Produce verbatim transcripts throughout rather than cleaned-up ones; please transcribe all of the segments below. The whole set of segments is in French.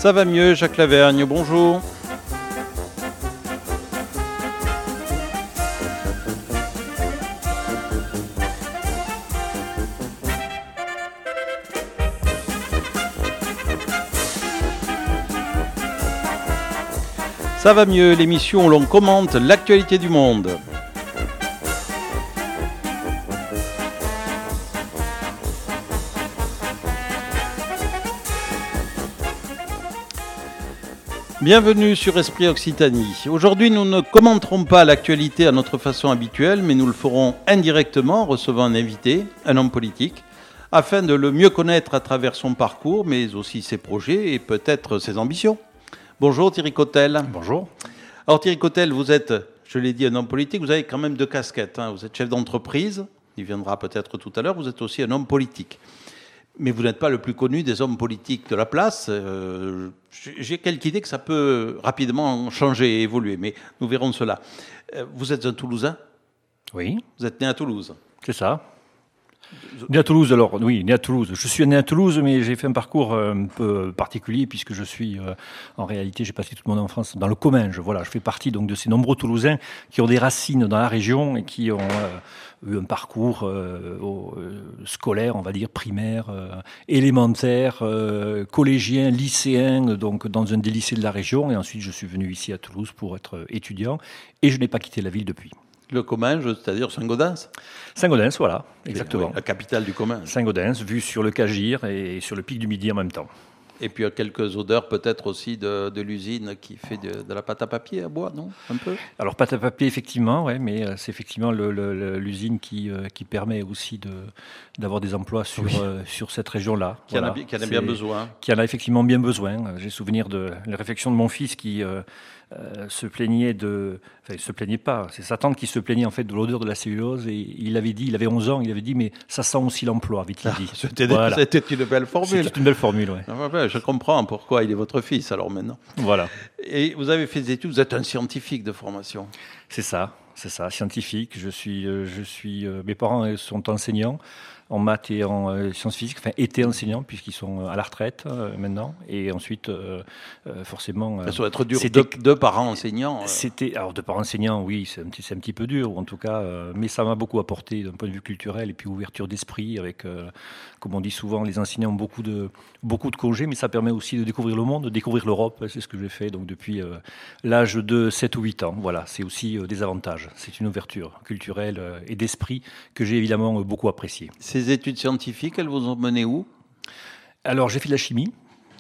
Ça va mieux, Jacques Lavergne, bonjour. Ça va mieux, l'émission où l'on commente l'actualité du monde. Bienvenue sur Esprit Occitanie. Aujourd'hui, nous ne commenterons pas l'actualité à notre façon habituelle, mais nous le ferons indirectement en recevant un invité, un homme politique, afin de le mieux connaître à travers son parcours, mais aussi ses projets et peut-être ses ambitions. Bonjour Thierry Cottel. Bonjour. Alors Thierry Cottel, vous êtes, je l'ai dit, un homme politique, vous avez quand même deux casquettes. Hein. Vous êtes chef d'entreprise, il viendra peut-être tout à l'heure, vous êtes aussi un homme politique. Mais vous n'êtes pas le plus connu des hommes politiques de la place. Euh, j'ai quelque idée que ça peut rapidement changer et évoluer, mais nous verrons cela. Euh, vous êtes un Toulousain ? Oui. Vous êtes né à Toulouse ? C'est ça. Né à Toulouse, alors, oui, né à Toulouse. Je suis né à Toulouse, mais j'ai fait un parcours un peu particulier, puisque je suis, euh, en réalité, j'ai passé toute mon enfance dans le Comminges. Voilà, je fais partie donc de ces nombreux Toulousains qui ont des racines dans la région et qui ont euh, eu un parcours euh, au, euh, scolaire, on va dire, primaire, euh, élémentaire, euh, collégien, lycéen, donc dans un des lycées de la région. Et ensuite, je suis venu ici à Toulouse pour être étudiant, et je n'ai pas quitté la ville depuis. Le Comminges, c'est-à-dire Saint-Gaudens ? Saint-Gaudens, voilà, exactement. Oui, la capitale du Comminges. Saint-Gaudens, vue sur le Cagir et sur le pic du Midi en même temps. Et puis il y a quelques odeurs peut-être aussi de, de l'usine qui fait de, de la pâte à papier à bois, non ? Un peu ? Alors pâte à papier, effectivement, ouais, mais euh, c'est effectivement le, le, le, l'usine qui, euh, qui permet aussi de, d'avoir des emplois sur, oui. euh, sur cette région-là. Qui voilà. en a, qui en a bien besoin. Qui en a effectivement bien besoin. J'ai souvenir de la réflexion de mon fils qui... Euh, Euh, se plaignait de... Enfin, il se plaignait pas. C'est sa tante qui se plaignait en fait de l'odeur de la cellulose et il avait dit, il avait onze ans, il avait dit, mais ça sent aussi l'emploi, avait-il dit. Ah, c'était, voilà. C'était une belle formule. C'était une belle formule, oui. Ah, ouais, je comprends pourquoi il est votre fils alors maintenant. Voilà. Et vous avez fait des études, vous êtes un scientifique de formation. C'est ça, c'est ça, scientifique. Je suis, euh, je suis, euh, mes parents sont enseignants en maths et en euh, sciences physiques, enfin étaient enseignants puisqu'ils sont à la retraite euh, maintenant, et ensuite euh, euh, forcément... Euh, ça doit être dur, deux, deux parents enseignants. Euh. C'était, alors deux parents enseignants, oui, c'est un petit, c'est un petit peu dur, en tout cas, euh, mais ça m'a beaucoup apporté d'un point de vue culturel et puis ouverture d'esprit, avec, euh, comme on dit souvent, les enseignants ont beaucoup de, beaucoup de congés, mais ça permet aussi de découvrir le monde, de découvrir l'Europe, c'est ce que j'ai fait donc depuis euh, l'âge de sept ou huit ans, voilà, c'est aussi euh, des avantages, c'est une ouverture culturelle euh, et d'esprit que j'ai évidemment euh, beaucoup appréciée. Ces études scientifiques, elles vous ont mené où ? Alors, j'ai fait de la chimie,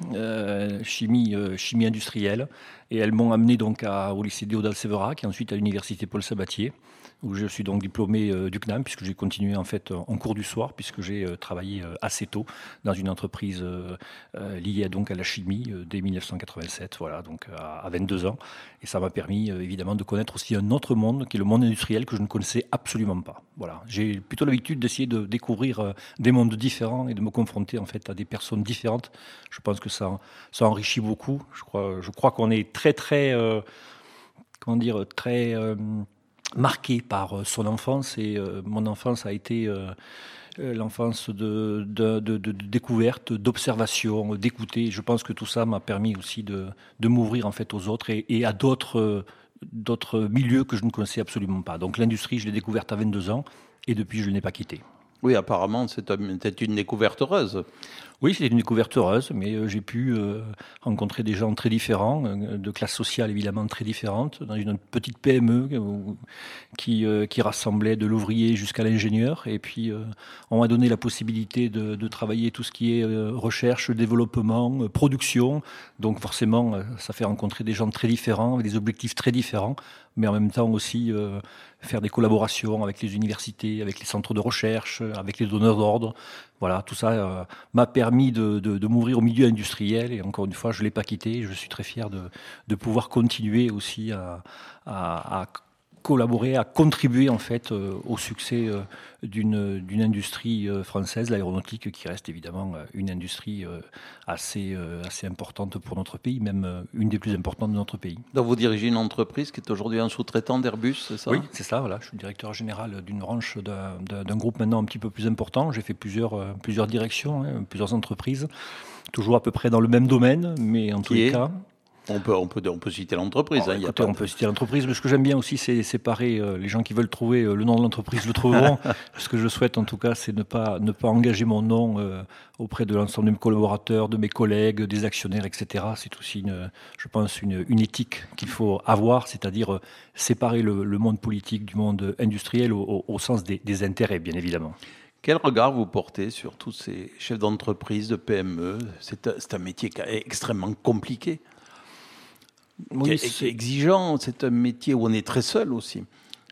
euh, chimie, euh, chimie industrielle, et elles m'ont amené donc à, au lycée Déodat-Séverac, et ensuite à l'université Paul Sabatier, où je suis donc diplômé euh, du C N A M, puisque j'ai continué en fait en cours du soir, puisque j'ai euh, travaillé euh, assez tôt dans une entreprise euh, euh, liée donc à la chimie euh, dès dix-neuf cent quatre-vingt-sept, voilà, donc à, à vingt-deux ans, et ça m'a permis euh, évidemment de connaître aussi un autre monde, qui est le monde industriel que je ne connaissais absolument pas. Voilà, j'ai plutôt l'habitude d'essayer de découvrir euh, des mondes différents et de me confronter en fait à des personnes différentes. Je pense que ça, ça enrichit beaucoup. Je crois, je crois qu'on est très très, euh, comment dire, très euh, marqué par son enfance, et euh, mon enfance a été euh, l'enfance de, de, de, de découverte, d'observation, d'écouter. Je pense que tout ça m'a permis aussi de, de m'ouvrir en fait aux autres et, et à d'autres, d'autres milieux que je ne connaissais absolument pas. Donc l'industrie, je l'ai découverte à vingt-deux ans et depuis je ne l'ai pas quittée. Oui, apparemment, c'était une découverte heureuse. Oui, c'était une découverte heureuse, mais euh, j'ai pu euh, rencontrer des gens très différents, euh, de classes sociales évidemment très différentes, dans une petite P M E euh, qui, euh, qui rassemblait de l'ouvrier jusqu'à l'ingénieur. Et puis, euh, on m'a donné la possibilité de, de travailler tout ce qui est euh, recherche, développement, euh, production. Donc forcément, euh, ça fait rencontrer des gens très différents, avec des objectifs très différents, mais en même temps aussi euh, faire des collaborations avec les universités, avec les centres de recherche, avec les donneurs d'ordre. Voilà, tout ça euh, m'a permis de, de, de m'ouvrir au milieu industriel, et encore une fois, je ne l'ai pas quitté. Je suis très fier de, de pouvoir continuer aussi à, à, à collaborer, à contribuer en fait euh, au succès euh, d'une, d'une industrie euh, française, l'aéronautique, qui reste évidemment euh, une industrie euh, assez, euh, assez importante pour notre pays, même euh, une des plus importantes de notre pays. Donc vous dirigez une entreprise qui est aujourd'hui un sous-traitant d'Airbus, c'est ça? Oui, c'est ça, voilà. Je suis directeur général d'une branche d'un, d'un, d'un groupe maintenant un petit peu plus important. J'ai fait plusieurs, euh, plusieurs directions, hein, plusieurs entreprises, toujours à peu près dans le même domaine, mais en tous les cas... On peut, on, peut, on peut citer l'entreprise. Oh, hein, écoutez, y a pas on de... peut citer l'entreprise. Mais ce que j'aime bien aussi, c'est séparer euh, les gens qui veulent trouver euh, le nom de l'entreprise le trouveront. Ce que je souhaite, en tout cas, c'est ne pas, ne pas engager mon nom euh, auprès de l'ensemble de mes collaborateurs, de mes collègues, des actionnaires, et cetera. C'est aussi, une, je pense, une, une éthique qu'il faut avoir, c'est-à-dire euh, séparer le, le monde politique du monde industriel au, au, au sens des, des intérêts, bien évidemment. Quel regard vous portez sur tous ces chefs d'entreprise, de P M E? C'est un, c'est un métier extrêmement compliqué. Oui, c'est exigeant, c'est un métier où on est très seul aussi,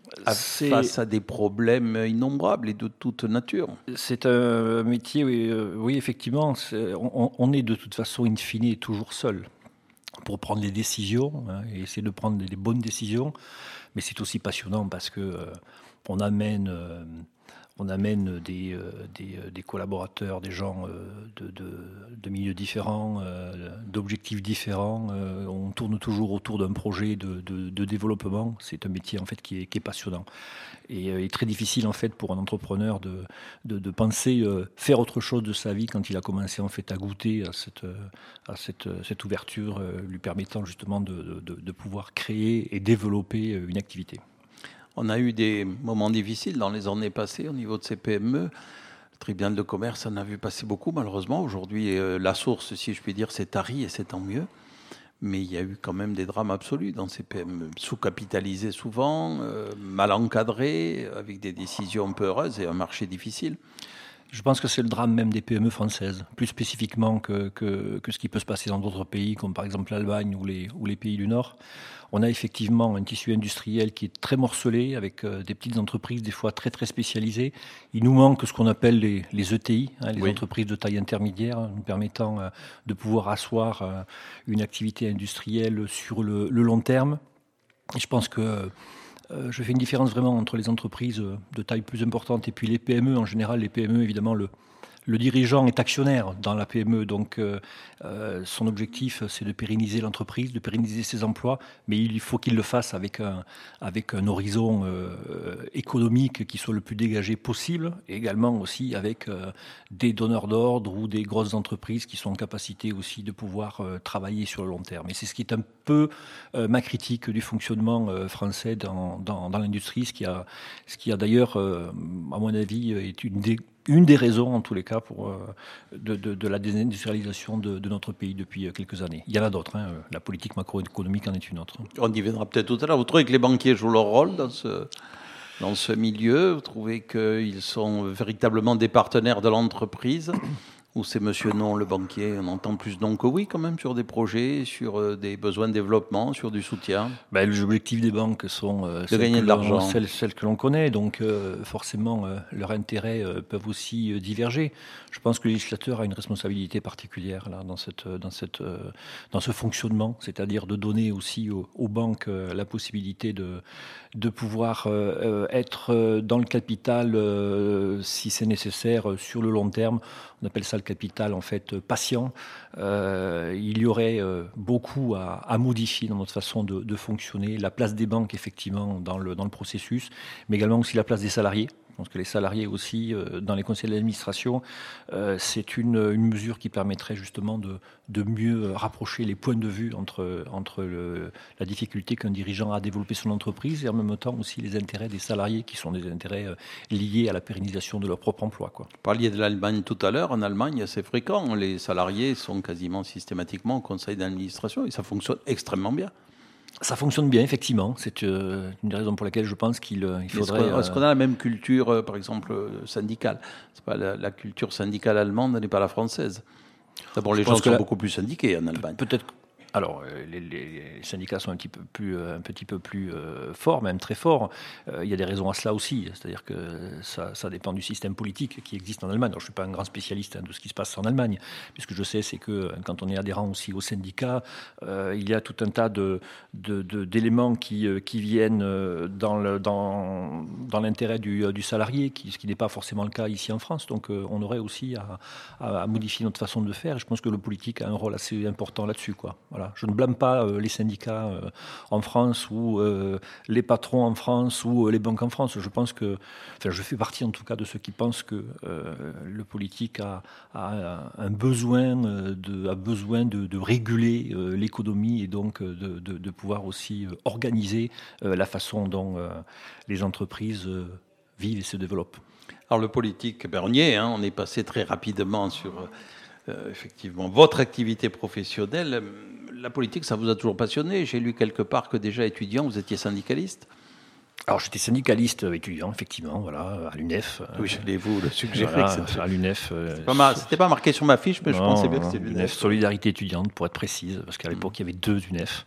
face à des problèmes innombrables et de toute nature. C'est un métier, oui, oui effectivement, on, on est de toute façon in fine toujours seul pour prendre les décisions, hein, et essayer de prendre les bonnes décisions, mais c'est aussi passionnant parce que euh, on amène... Euh, On amène des, euh, des, des collaborateurs, des gens euh, de, de, de milieux différents, euh, d'objectifs différents. Euh, on tourne toujours autour d'un projet de, de, de développement. C'est un métier en fait qui est, qui est passionnant et, euh, et très difficile en fait pour un entrepreneur de, de, de penser euh, faire autre chose de sa vie quand il a commencé en fait à goûter à cette, à cette, cette ouverture, euh, lui permettant justement de, de, de pouvoir créer et développer une activité. On a eu des moments difficiles dans les années passées au niveau de ces P M E. Le tribunal de commerce en a vu passer beaucoup, malheureusement. Aujourd'hui, euh, la source, si je puis dire, c'est tari et c'est tant mieux. Mais il y a eu quand même des drames absolus dans ces P M E, sous-capitalisés souvent, euh, mal encadrés, avec des décisions peu heureuses et un marché difficile. Je pense que c'est le drame même des P M E françaises, plus spécifiquement que, que, que ce qui peut se passer dans d'autres pays, comme par exemple l'Allemagne ou les, ou les pays du Nord. On a effectivement un tissu industriel qui est très morcelé, avec euh, des petites entreprises, des fois très très spécialisées. Il nous manque ce qu'on appelle les, les E T I, hein, les oui. entreprises de taille intermédiaire, nous permettant euh, de pouvoir asseoir euh, une activité industrielle sur le, le long terme. Et je pense que... Euh, je fais une différence vraiment entre les entreprises de taille plus importante et puis les P M E. En général, les P M E, évidemment, le, le dirigeant est actionnaire dans la P M E. Donc, euh, euh, son objectif, c'est de pérenniser l'entreprise, de pérenniser ses emplois. Mais il faut qu'il le fasse avec un, avec un horizon euh, économique qui soit le plus dégagé possible. Et également aussi avec euh, des donneurs d'ordre ou des grosses entreprises qui sont en capacité aussi de pouvoir euh, travailler sur le long terme. Et c'est ce qui est un peu euh, ma critique du fonctionnement euh, français dans, dans, dans l'industrie, ce qui a, ce qui a d'ailleurs, euh, à mon avis, est une des, une des raisons, en tous les cas, pour, euh, de, de, de la désindustrialisation de, de notre pays depuis quelques années. Il y en a d'autres, hein, la politique macroéconomique en est une autre. On y viendra peut-être tout à l'heure. Vous trouvez que les banquiers jouent leur rôle dans ce, dans ce milieu? Vous trouvez qu'ils sont véritablement des partenaires de l'entreprise? Ou c'est monsieur non, le banquier? On entend plus non que oui quand même sur des projets, sur des besoins de développement, sur du soutien. Ben, les objectifs des banques sont euh, de gagner de l'argent, celles, celles que l'on connaît, donc euh, forcément euh, leurs intérêts euh, peuvent aussi euh, diverger. Je pense que le législateur a une responsabilité particulière là dans cette, dans cette, euh, dans ce fonctionnement, c'est-à-dire de donner aussi aux, aux banques euh, la possibilité de de pouvoir euh, être dans le capital euh, si c'est nécessaire sur le long terme. On appelle ça le capital en fait patient. Euh, il y aurait euh, beaucoup à, à modifier dans notre façon de, de fonctionner. La place des banques effectivement dans le, dans le processus, mais également aussi la place des salariés. Je pense que les salariés aussi, euh, dans les conseils d'administration, euh, c'est une, une mesure qui permettrait justement de, de mieux rapprocher les points de vue entre, entre le, la difficulté qu'un dirigeant a à développer son entreprise et en même temps aussi les intérêts des salariés qui sont des intérêts euh, liés à la pérennisation de leur propre emploi, quoi. Vous parliez de l'Allemagne tout à l'heure. En Allemagne, c'est fréquent. Les salariés sont quasiment systématiquement au conseil d'administration et ça fonctionne extrêmement bien. Ça fonctionne bien, effectivement. C'est euh, une des raisons pour laquelle je pense qu'il euh, il faudrait... Est-ce qu'on, est-ce qu'on a la même culture, euh, par exemple, euh, syndicale? C'est pas la, la culture syndicale allemande n'est pas la française. D'abord, les gens sont la... beaucoup plus syndiqués en Allemagne. Peut-être, Alors, les, les syndicats sont un petit peu plus, un petit peu plus euh, forts, même très forts. Euh, il y a des raisons à cela aussi, c'est-à-dire que ça, ça dépend du système politique qui existe en Allemagne. Alors, je ne suis pas un grand spécialiste hein, de ce qui se passe en Allemagne, mais ce que je sais, c'est que quand on est adhérent aussi au syndicat, euh, il y a tout un tas de, de, de, d'éléments qui, qui viennent dans, le, dans, dans l'intérêt du, du salarié, qui, ce qui n'est pas forcément le cas ici en France. Donc, euh, on aurait aussi à, à, à modifier notre façon de faire. Je pense que le politique a un rôle assez important là-dessus, quoi. Voilà. Je ne blâme pas euh, les syndicats euh, en France ou euh, les patrons en France ou euh, les banques en France. Je pense que, enfin, je fais partie en tout cas de ceux qui pensent que euh, le politique a, a un besoin de, a besoin de, de réguler euh, l'économie et donc de, de, de pouvoir aussi euh, organiser euh, la façon dont euh, les entreprises euh, vivent et se développent. Alors le politique, ben on y est, hein, on est passé très rapidement sur euh, effectivement votre activité professionnelle. La politique, ça vous a toujours passionné. J'ai lu quelque part que déjà étudiant, vous étiez syndicaliste. Alors j'étais syndicaliste étudiant, effectivement, voilà, à l'U N E F. Oui, je l'ai vous le suggéré. Voilà, que à l'U N E F. Euh, c'était, pas c'était pas marqué sur ma fiche, mais non, je pensais bien que c'était l'U N E F. Solidarité étudiante, pour être précise, parce qu'à l'époque, mmh. il y avait deux U N E F.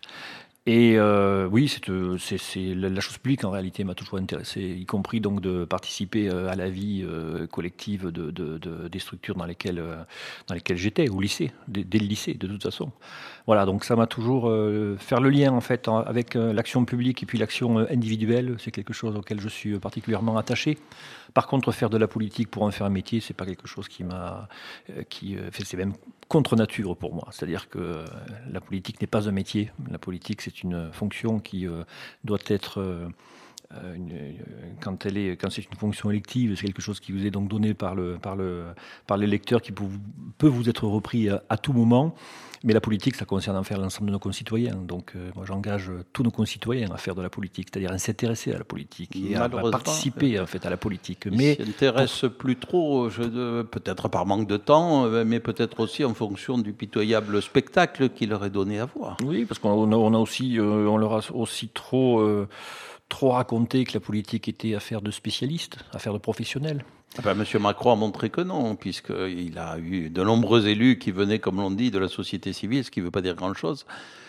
Et euh, oui, c'est, c'est, c'est, la chose publique en réalité m'a toujours intéressé, y compris donc de participer à la vie euh, collective de, de, de, des structures dans lesquelles, euh, dans lesquelles j'étais, au lycée, dès, dès le lycée de toute façon. Voilà, donc ça m'a toujours euh, faire le lien en fait avec euh, l'action publique et puis l'action individuelle, c'est quelque chose auquel je suis particulièrement attaché. Par contre, faire de la politique pour en faire un métier, c'est pas quelque chose qui m'a, euh, qui, euh, c'est même contre nature pour moi. C'est-à-dire que euh, la politique n'est pas un métier. La politique, c'est une fonction qui euh, doit être euh, Une, quand elle est, quand c'est une fonction élective, c'est quelque chose qui vous est donc donné par le, par le, par l'électeur qui peut, peut vous être repris à, à tout moment. Mais la politique, ça concerne en faire l'ensemble de nos concitoyens. Donc, euh, moi, j'engage tous nos concitoyens à faire de la politique, c'est-à-dire à s'intéresser à la politique et à, à participer en fait à la politique. Mais ils s'intéressent pour... plus trop, je, peut-être par manque de temps, mais peut-être aussi en fonction du pitoyable spectacle qu'il leur est donné à voir. Oui, parce qu'on a, on a aussi, euh, on leur a aussi trop. Euh, trop raconté que la politique était affaire de spécialistes, affaire de professionnels. Ah ben, Monsieur Macron a montré que non, puisqu'il a eu de nombreux élus qui venaient, comme l'on dit, de la société civile, ce qui ne veut pas dire grand-chose.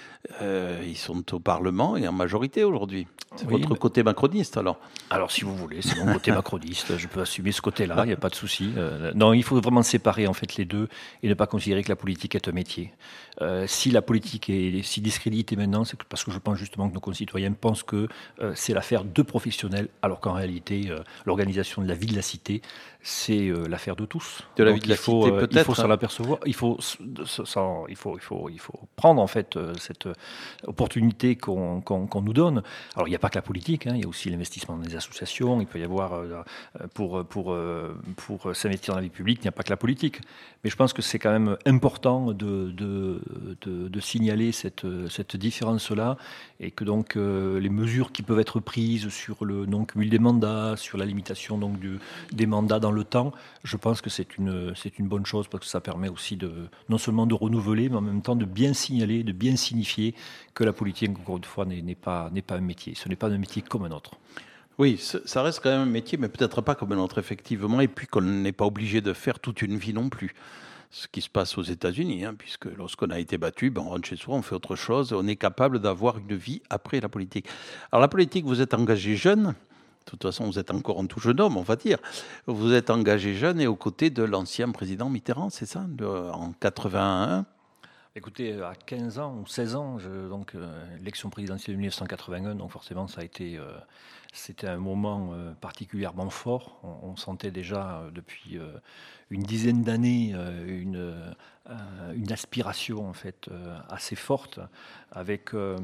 Euh, ils sont au Parlement et en majorité aujourd'hui. C'est oui, votre mais... côté macroniste alors? Alors si vous voulez, c'est mon côté macroniste. Je peux assumer ce côté-là, il n'y a pas de souci. Euh, non, il faut vraiment séparer en fait les deux et ne pas considérer que la politique est un métier. Euh, si la politique est si discréditée maintenant, c'est parce que je pense justement que nos concitoyens pensent que euh, c'est l'affaire de professionnels, alors qu'en réalité, euh, l'organisation de la vie de la cité, c'est euh, l'affaire de tous. De la Donc, vie de la faut, cité, euh, peut-être. Il faut s'en apercevoir. Il faut, s'en, il faut, il faut, il faut prendre en fait euh, cette opportunité qu'on, qu'on, qu'on nous donne. Alors il n'y a pas que la politique, hein, il y a aussi l'investissement dans les associations. Il peut y avoir euh, pour pour pour s'investir dans la vie publique, il n'y a pas que la politique. Mais je pense que c'est quand même important de de, de, de signaler cette cette différence-là et que donc euh, les mesures qui peuvent être prises sur le non-cumul des mandats, sur la limitation donc du, des mandats dans le temps, je pense que c'est une c'est une bonne chose parce que ça permet aussi de non seulement de renouveler, mais en même temps de bien signaler, de bien signifier que la politique, encore une fois, n'est, n'est pas n'est pas un métier. Ce n'est pas un métier comme un autre. Oui, ça reste quand même un métier, mais peut-être pas comme un autre, effectivement, et puis qu'on n'est pas obligé de faire toute une vie non plus. Ce qui se passe aux États-Unis, hein, puisque lorsqu'on a été battu, ben on rentre chez soi, on fait autre chose, on est capable d'avoir une vie après la politique. Alors la politique, vous êtes engagé jeune, de toute façon vous êtes encore un tout jeune homme, on va dire. Vous êtes engagé jeune et aux côtés de l'ancien président Mitterrand, c'est ça, de, en quatre-vingt-un. Écoutez, à quinze ans ou seize ans, je, donc euh, l'élection présidentielle de dix-neuf cent quatre-vingt-un, donc forcément ça a été, euh, c'était un moment euh, particulièrement fort. On, on sentait déjà euh, depuis euh, une dizaine d'années euh, une, euh, une aspiration en fait euh, assez forte, avec euh,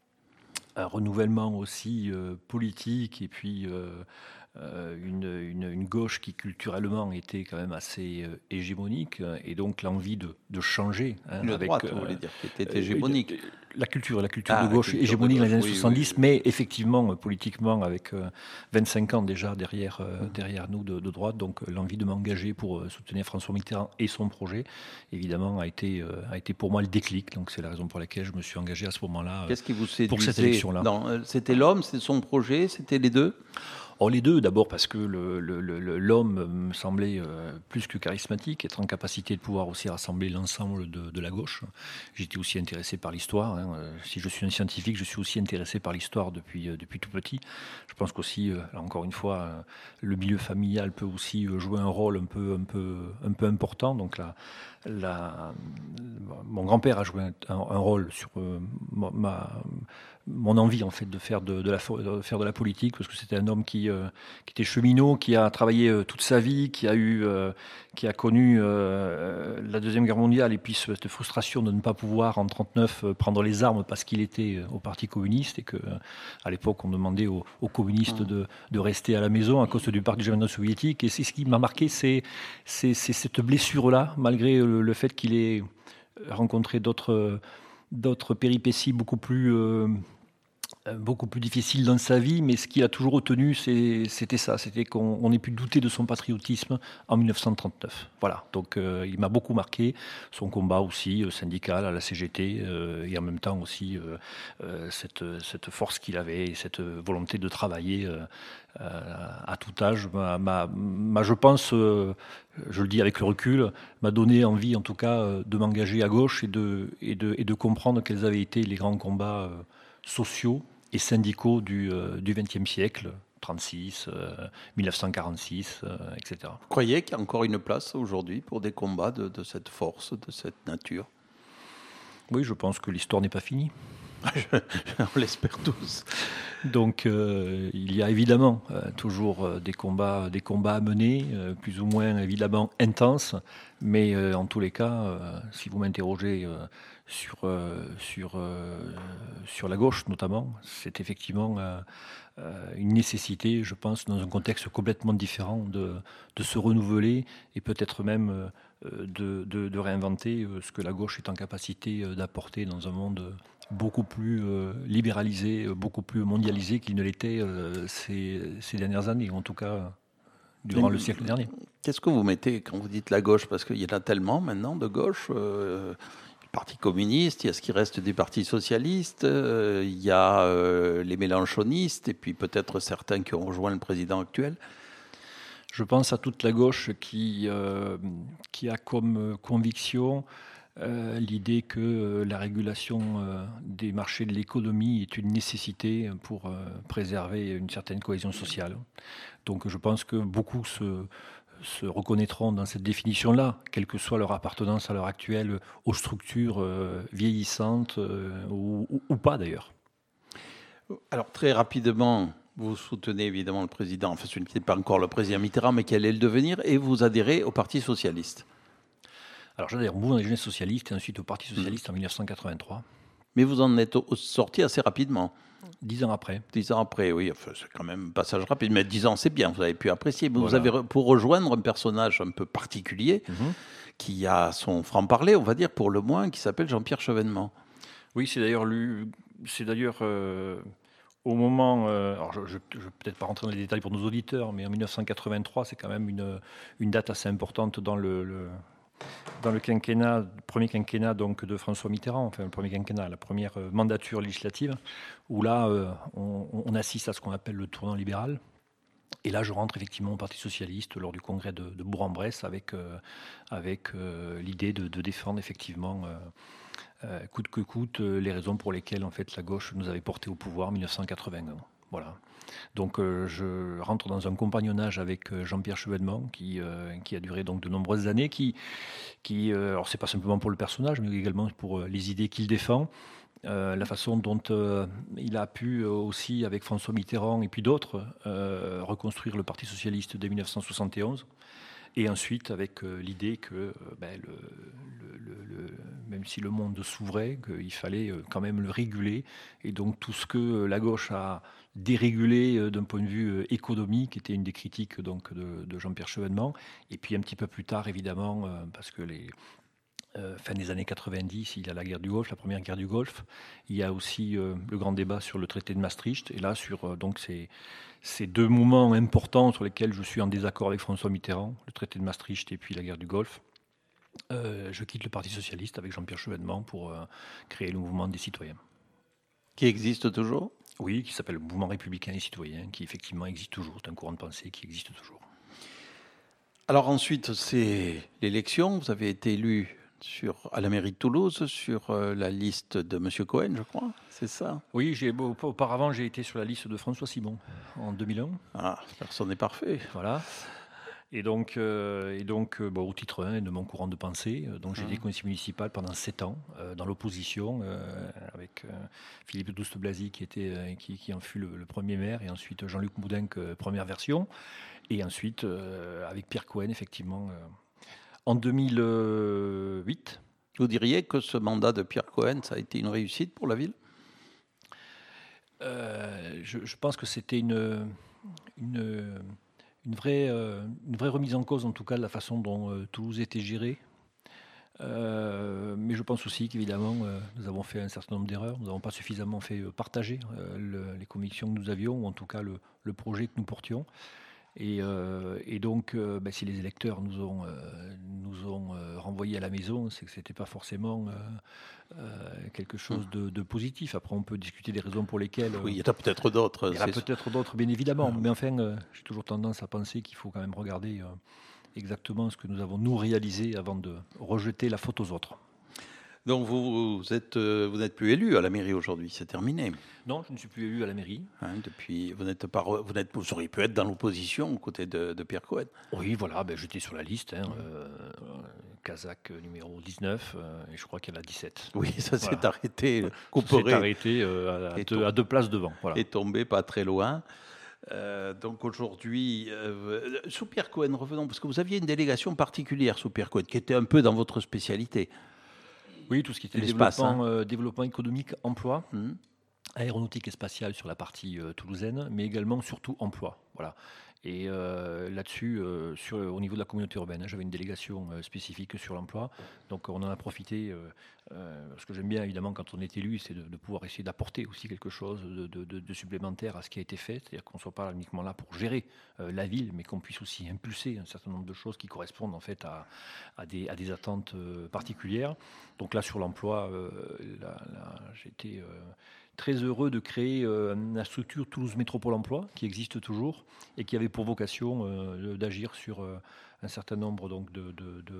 un renouvellement aussi euh, politique et puis euh, Euh, une, une, une gauche qui culturellement était quand même assez euh, hégémonique et donc l'envie de, de changer. Hein, une avec, droite, euh, vous voulez dire, qui était hégémonique. Euh, la culture, la culture ah, de gauche culture hégémonique dans les années oui, soixante-dix, oui, oui. mais effectivement, politiquement, avec euh, vingt-cinq ans déjà derrière, euh, mmh. derrière nous de, de droite, donc euh, l'envie de m'engager pour euh, soutenir François Mitterrand et son projet, évidemment, a été, euh, a été pour moi le déclic. Donc c'est la raison pour laquelle je me suis engagé à ce moment-là. Qu'est-ce qui vous séduisait pour cette élection-là? Non, c'était l'homme, c'était son projet, c'était les deux? Or, les deux, d'abord parce que le, le, le, l'homme me semblait euh, plus que charismatique, être en capacité de pouvoir aussi rassembler l'ensemble de, de la gauche. J'étais aussi intéressé par l'histoire. Hein. Si je suis un scientifique, je suis aussi intéressé par l'histoire depuis, euh, depuis tout petit. Je pense qu'aussi, euh, encore une fois, euh, le milieu familial peut aussi jouer un rôle un peu, un peu, un peu important. Donc là, la, mon grand-père a joué un, un, un rôle sur euh, ma, mon envie en fait de faire de, de, la, de faire de la politique, parce que c'était un homme qui, euh, qui était cheminot, qui a travaillé euh, toute sa vie, qui a eu, euh, qui a connu euh, la deuxième guerre mondiale et puis cette frustration de ne pas pouvoir en trente-neuf prendre les armes parce qu'il était au Parti communiste et que à l'époque on demandait aux, aux communistes de, de rester à la maison à cause du parc du gouvernement soviétique. Et c'est ce qui m'a marqué, c'est, c'est, c'est cette blessure-là, malgré le, le fait qu'il ait rencontré d'autres, d'autres péripéties beaucoup plus euh, beaucoup plus difficile dans sa vie, mais ce qu'il a toujours retenu, c'est, c'était ça, c'était qu'on on ait pu douter de son patriotisme en dix-neuf cent trente-neuf. Voilà, donc euh, il m'a beaucoup marqué, son combat aussi euh, syndical à la C G T, euh, et en même temps aussi euh, euh, cette, cette force qu'il avait, cette volonté de travailler euh, à tout âge, m'a, m'a, m'a, je pense, euh, je le dis avec le recul, m'a donné envie en tout cas de m'engager à gauche et de, et de, et de comprendre quels avaient été les grands combats euh, sociaux et syndicaux du euh, du vingtième siècle, trente-six, euh, dix-neuf cent quarante-six, euh, et cetera. Vous croyez qu'il y a encore une place aujourd'hui pour des combats de, de cette force, de cette nature? Oui, je pense que l'histoire n'est pas finie. On l'espère tous. Donc euh, il y a évidemment euh, toujours euh, des combats, des combats à mener, euh, plus ou moins évidemment intenses, mais euh, en tous les cas, euh, si vous m'interrogez euh, sur, euh, sur, euh, sur la gauche notamment, c'est effectivement euh, euh, une nécessité, je pense, dans un contexte complètement différent, de, de se renouveler et peut-être même euh, de, de, de réinventer euh, ce que la gauche est en capacité euh, d'apporter dans un monde beaucoup plus euh, libéralisé, beaucoup plus mondialisé qu'il ne l'était euh, ces, ces dernières années, en tout cas durant le siècle dernier. Qu'est-ce que vous mettez quand vous dites la gauche? Parce qu'il y en a tellement maintenant de gauche. Euh, le Parti communiste, il y a ce qui reste du Parti socialiste, euh, il y a euh, les mélenchonistes, et puis peut-être certains qui ont rejoint le président actuel. Je pense à toute la gauche qui, euh, qui a comme conviction Euh, l'idée que euh, la régulation euh, des marchés de l'économie est une nécessité pour euh, préserver une certaine cohésion sociale. Donc je pense que beaucoup se, se reconnaîtront dans cette définition-là, quelle que soit leur appartenance à l'heure actuelle aux structures euh, vieillissantes euh, ou, ou, ou pas d'ailleurs. Alors très rapidement, vous soutenez évidemment le président, enfin ce n'est pas encore le président Mitterrand, mais quel est le devenir, et vous adhérez au Parti socialiste. Alors j'adhère au mouvement des jeunesses socialistes et ensuite au Parti socialiste mmh. en dix-neuf cent quatre-vingt-trois. Mais vous en êtes sorti assez rapidement. Dix ans après. Dix ans après, oui. Enfin, c'est quand même un passage rapide. Mais dix ans, c'est bien, vous avez pu apprécier. Mais voilà. Vous avez, pour rejoindre un personnage un peu particulier, mmh. qui a son franc-parler, on va dire, pour le moins, qui s'appelle Jean-Pierre Chevènement. Oui, c'est d'ailleurs lui, c'est d'ailleurs... Euh... Au moment, euh, alors je ne vais peut-être pas rentrer dans les détails pour nos auditeurs, mais en dix-neuf cent quatre-vingt-trois, c'est quand même une, une date assez importante dans le, le, dans le quinquennat, le premier quinquennat donc, de François Mitterrand, enfin le premier quinquennat, la première mandature législative, où là, euh, on, on assiste à ce qu'on appelle le tournant libéral. Et là, je rentre effectivement au Parti socialiste lors du congrès de, de Bourg-en-Bresse avec, euh, avec euh, l'idée de, de défendre effectivement... Euh, Euh, coûte que coûte, euh, les raisons pour lesquelles en fait la gauche nous avait porté au pouvoir en dix-neuf cent quatre-vingt-un. Voilà. Donc euh, je rentre dans un compagnonnage avec euh, Jean-Pierre Chevènement qui, euh, qui a duré donc de nombreuses années, qui, qui euh, alors c'est pas simplement pour le personnage, mais également pour euh, les idées qu'il défend. Euh, la façon dont euh, il a pu euh, aussi, avec François Mitterrand et puis d'autres, euh, reconstruire le Parti socialiste dès dix-neuf cent soixante et onze. Et ensuite, avec euh, l'idée que, euh, ben, le, le, le, le, même si le monde s'ouvrait, qu'il fallait euh, quand même le réguler. Et donc, tout ce que euh, la gauche a dérégulé euh, d'un point de vue euh, économique était une des critiques donc, de, de Jean-Pierre Chevènement. Et puis, un petit peu plus tard, évidemment, euh, parce que les... Euh, fin des années quatre-vingt-dix, il y a la guerre du Golfe, la première guerre du Golfe. Il y a aussi euh, le grand débat sur le traité de Maastricht. Et là, sur euh, donc ces, ces deux moments importants sur lesquels je suis en désaccord avec François Mitterrand, le traité de Maastricht et puis la guerre du Golfe, euh, je quitte le Parti socialiste avec Jean-Pierre Chevènement pour euh, créer le mouvement des citoyens. Qui existe toujours ? Oui, qui s'appelle le Mouvement républicain et citoyen, qui effectivement existe toujours. C'est un courant de pensée qui existe toujours. Alors ensuite, c'est l'élection. Vous avez été élu sur, à la mairie de Toulouse sur euh, la liste de M. Cohen, je crois. C'est ça? Oui, j'ai, auparavant, j'ai été sur la liste de François Simon en deux mille un. Ah, personne n'est parfait. Voilà. Et donc, euh, et donc euh, bon, au titre un de mon courant de pensée, euh, donc j'ai été conseiller municipal pendant sept ans euh, dans l'opposition euh, avec euh, Philippe Douste-Blazy qui, était, euh, qui, qui en fut le, le premier maire, et ensuite Jean-Luc Moudenc, euh, première version, et ensuite euh, avec Pierre Cohen, effectivement, euh, en deux mille huit. Vous diriez que ce mandat de Pierre Cohen, ça a été une réussite pour la ville? euh, je, je pense que c'était une... une Une vraie, euh, une vraie remise en cause, en tout cas, de la façon dont euh, Toulouse était gérée. Euh, mais je pense aussi qu'évidemment, euh, nous avons fait un certain nombre d'erreurs. Nous n'avons pas suffisamment fait euh, partager euh, le, les convictions que nous avions, ou en tout cas le, le projet que nous portions. Et, euh, et donc, euh, ben, si les électeurs nous ont, euh, nous ont euh, renvoyés à la maison, c'est que ce n'était pas forcément euh, euh, quelque chose de, de positif. Après, on peut discuter des raisons pour lesquelles... Oui, il y en a peut-être d'autres. Il y en a peut-être d'autres, bien évidemment. Mais enfin, euh, j'ai toujours tendance à penser qu'il faut quand même regarder euh, exactement ce que nous avons, nous, réalisé avant de rejeter la faute aux autres. Donc vous, vous êtes, euh, vous n'êtes plus élu à la mairie aujourd'hui, c'est terminé. Non, je ne suis plus élu à la mairie. Hein, depuis, vous n'êtes pas, vous n'êtes, vous auriez pu être dans l'opposition aux côtés de, de Pierre Cohen. Oui, voilà, ben, j'étais sur la liste, hein, euh, Kazakh numéro dix-neuf, euh, et je crois qu'il y en a dix-sept. Oui, ça Voilà. s'est arrêté. Ça s'est arrêté euh, à, deux, à deux places devant. Voilà. Et tombé pas très loin. Euh, donc aujourd'hui, euh, sous Pierre Cohen, revenons, parce que vous aviez une délégation particulière sous Pierre Cohen, qui était un peu dans votre spécialité. Oui, tout ce qui était L'espace, développement, hein. euh, développement économique, emploi, Mmh. aéronautique et spatiale sur la partie euh, toulousaine, mais également surtout emploi. Voilà. Et euh, là-dessus, euh, sur, au niveau de la communauté urbaine, hein, j'avais une délégation euh, spécifique sur l'emploi. Donc on en a profité. Euh, euh, ce que j'aime bien évidemment quand on est élu, c'est de, de pouvoir essayer d'apporter aussi quelque chose de, de, de, de supplémentaire à ce qui a été fait. C'est-à-dire qu'on ne soit pas uniquement là pour gérer euh, la ville, mais qu'on puisse aussi impulser un certain nombre de choses qui correspondent en fait à, à, des, à des attentes euh, particulières. Donc là, sur l'emploi, euh, là, là, j'ai été... Euh, très heureux de créer euh, la structure Toulouse Métropole Emploi, qui existe toujours et qui avait pour vocation euh, d'agir sur euh, un certain nombre donc, de, de, de,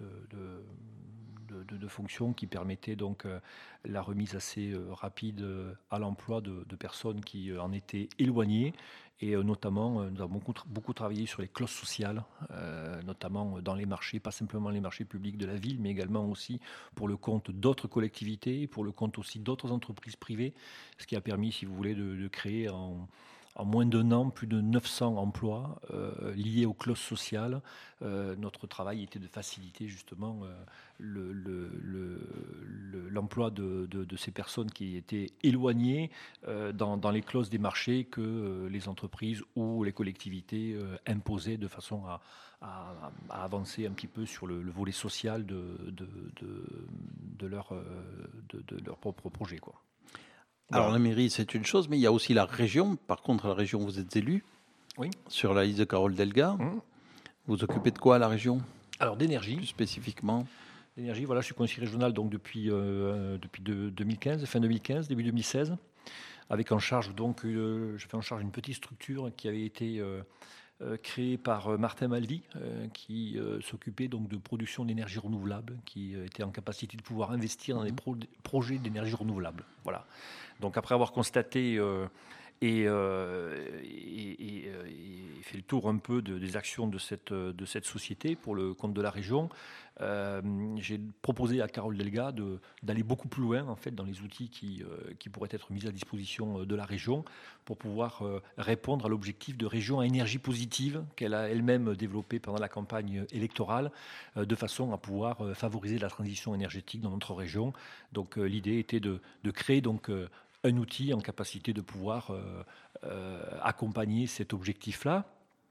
de, de, de, de fonctions qui permettaient donc, euh, la remise assez euh, rapide euh, à l'emploi de, de personnes qui euh, en étaient éloignées. Et euh, notamment, euh, nous avons beaucoup, beaucoup travaillé sur les clauses sociales, euh, notamment dans les marchés, pas simplement les marchés publics de la ville, mais également aussi pour le compte d'autres collectivités, pour le compte aussi d'autres entreprises privées, ce qui a permis, si vous voulez, de, de créer en, en moins d'un an plus de neuf cents emplois euh, liés aux clauses sociales. Euh, notre travail était de faciliter justement euh, le, le, le, le, l'emploi de, de, de ces personnes qui étaient éloignées euh, dans, dans les clauses des marchés que euh, les entreprises ou les collectivités euh, imposaient de façon à, à, à avancer un petit peu sur le, le volet social de, de, de, de, leur, de, de leur propre projet, quoi. Alors la mairie, c'est une chose, mais il y a aussi la région. Par contre, la région, vous êtes élu. Oui. Sur la liste de Carole Delga. Mmh. Vous occupez de quoi à la région? Alors d'énergie. Plus spécifiquement. L'énergie, voilà, je suis conseiller régional donc depuis, euh, depuis de, deux mille quinze, fin deux mille quinze, début deux mille seize, avec en charge donc, euh, je fais en charge une petite structure qui avait été euh, euh, créée par euh, Martin Malvy, euh, qui euh, s'occupait donc de production d'énergie renouvelable, qui euh, était en capacité de pouvoir investir dans des pro- projets d'énergie renouvelable. Voilà. Donc après avoir constaté euh, et, euh, et, et, et fait le tour un peu de, des actions de cette, de cette société pour le compte de la région, euh, j'ai proposé à Carole Delga de, d'aller beaucoup plus loin en fait, dans les outils qui, euh, qui pourraient être mis à disposition de la région pour pouvoir euh, répondre à l'objectif de région à énergie positive qu'elle a elle-même développé pendant la campagne électorale, euh, de façon à pouvoir euh, favoriser la transition énergétique dans notre région. Donc euh, l'idée était de, de créer donc, euh, un outil en capacité de pouvoir euh, euh, accompagner cet objectif-là.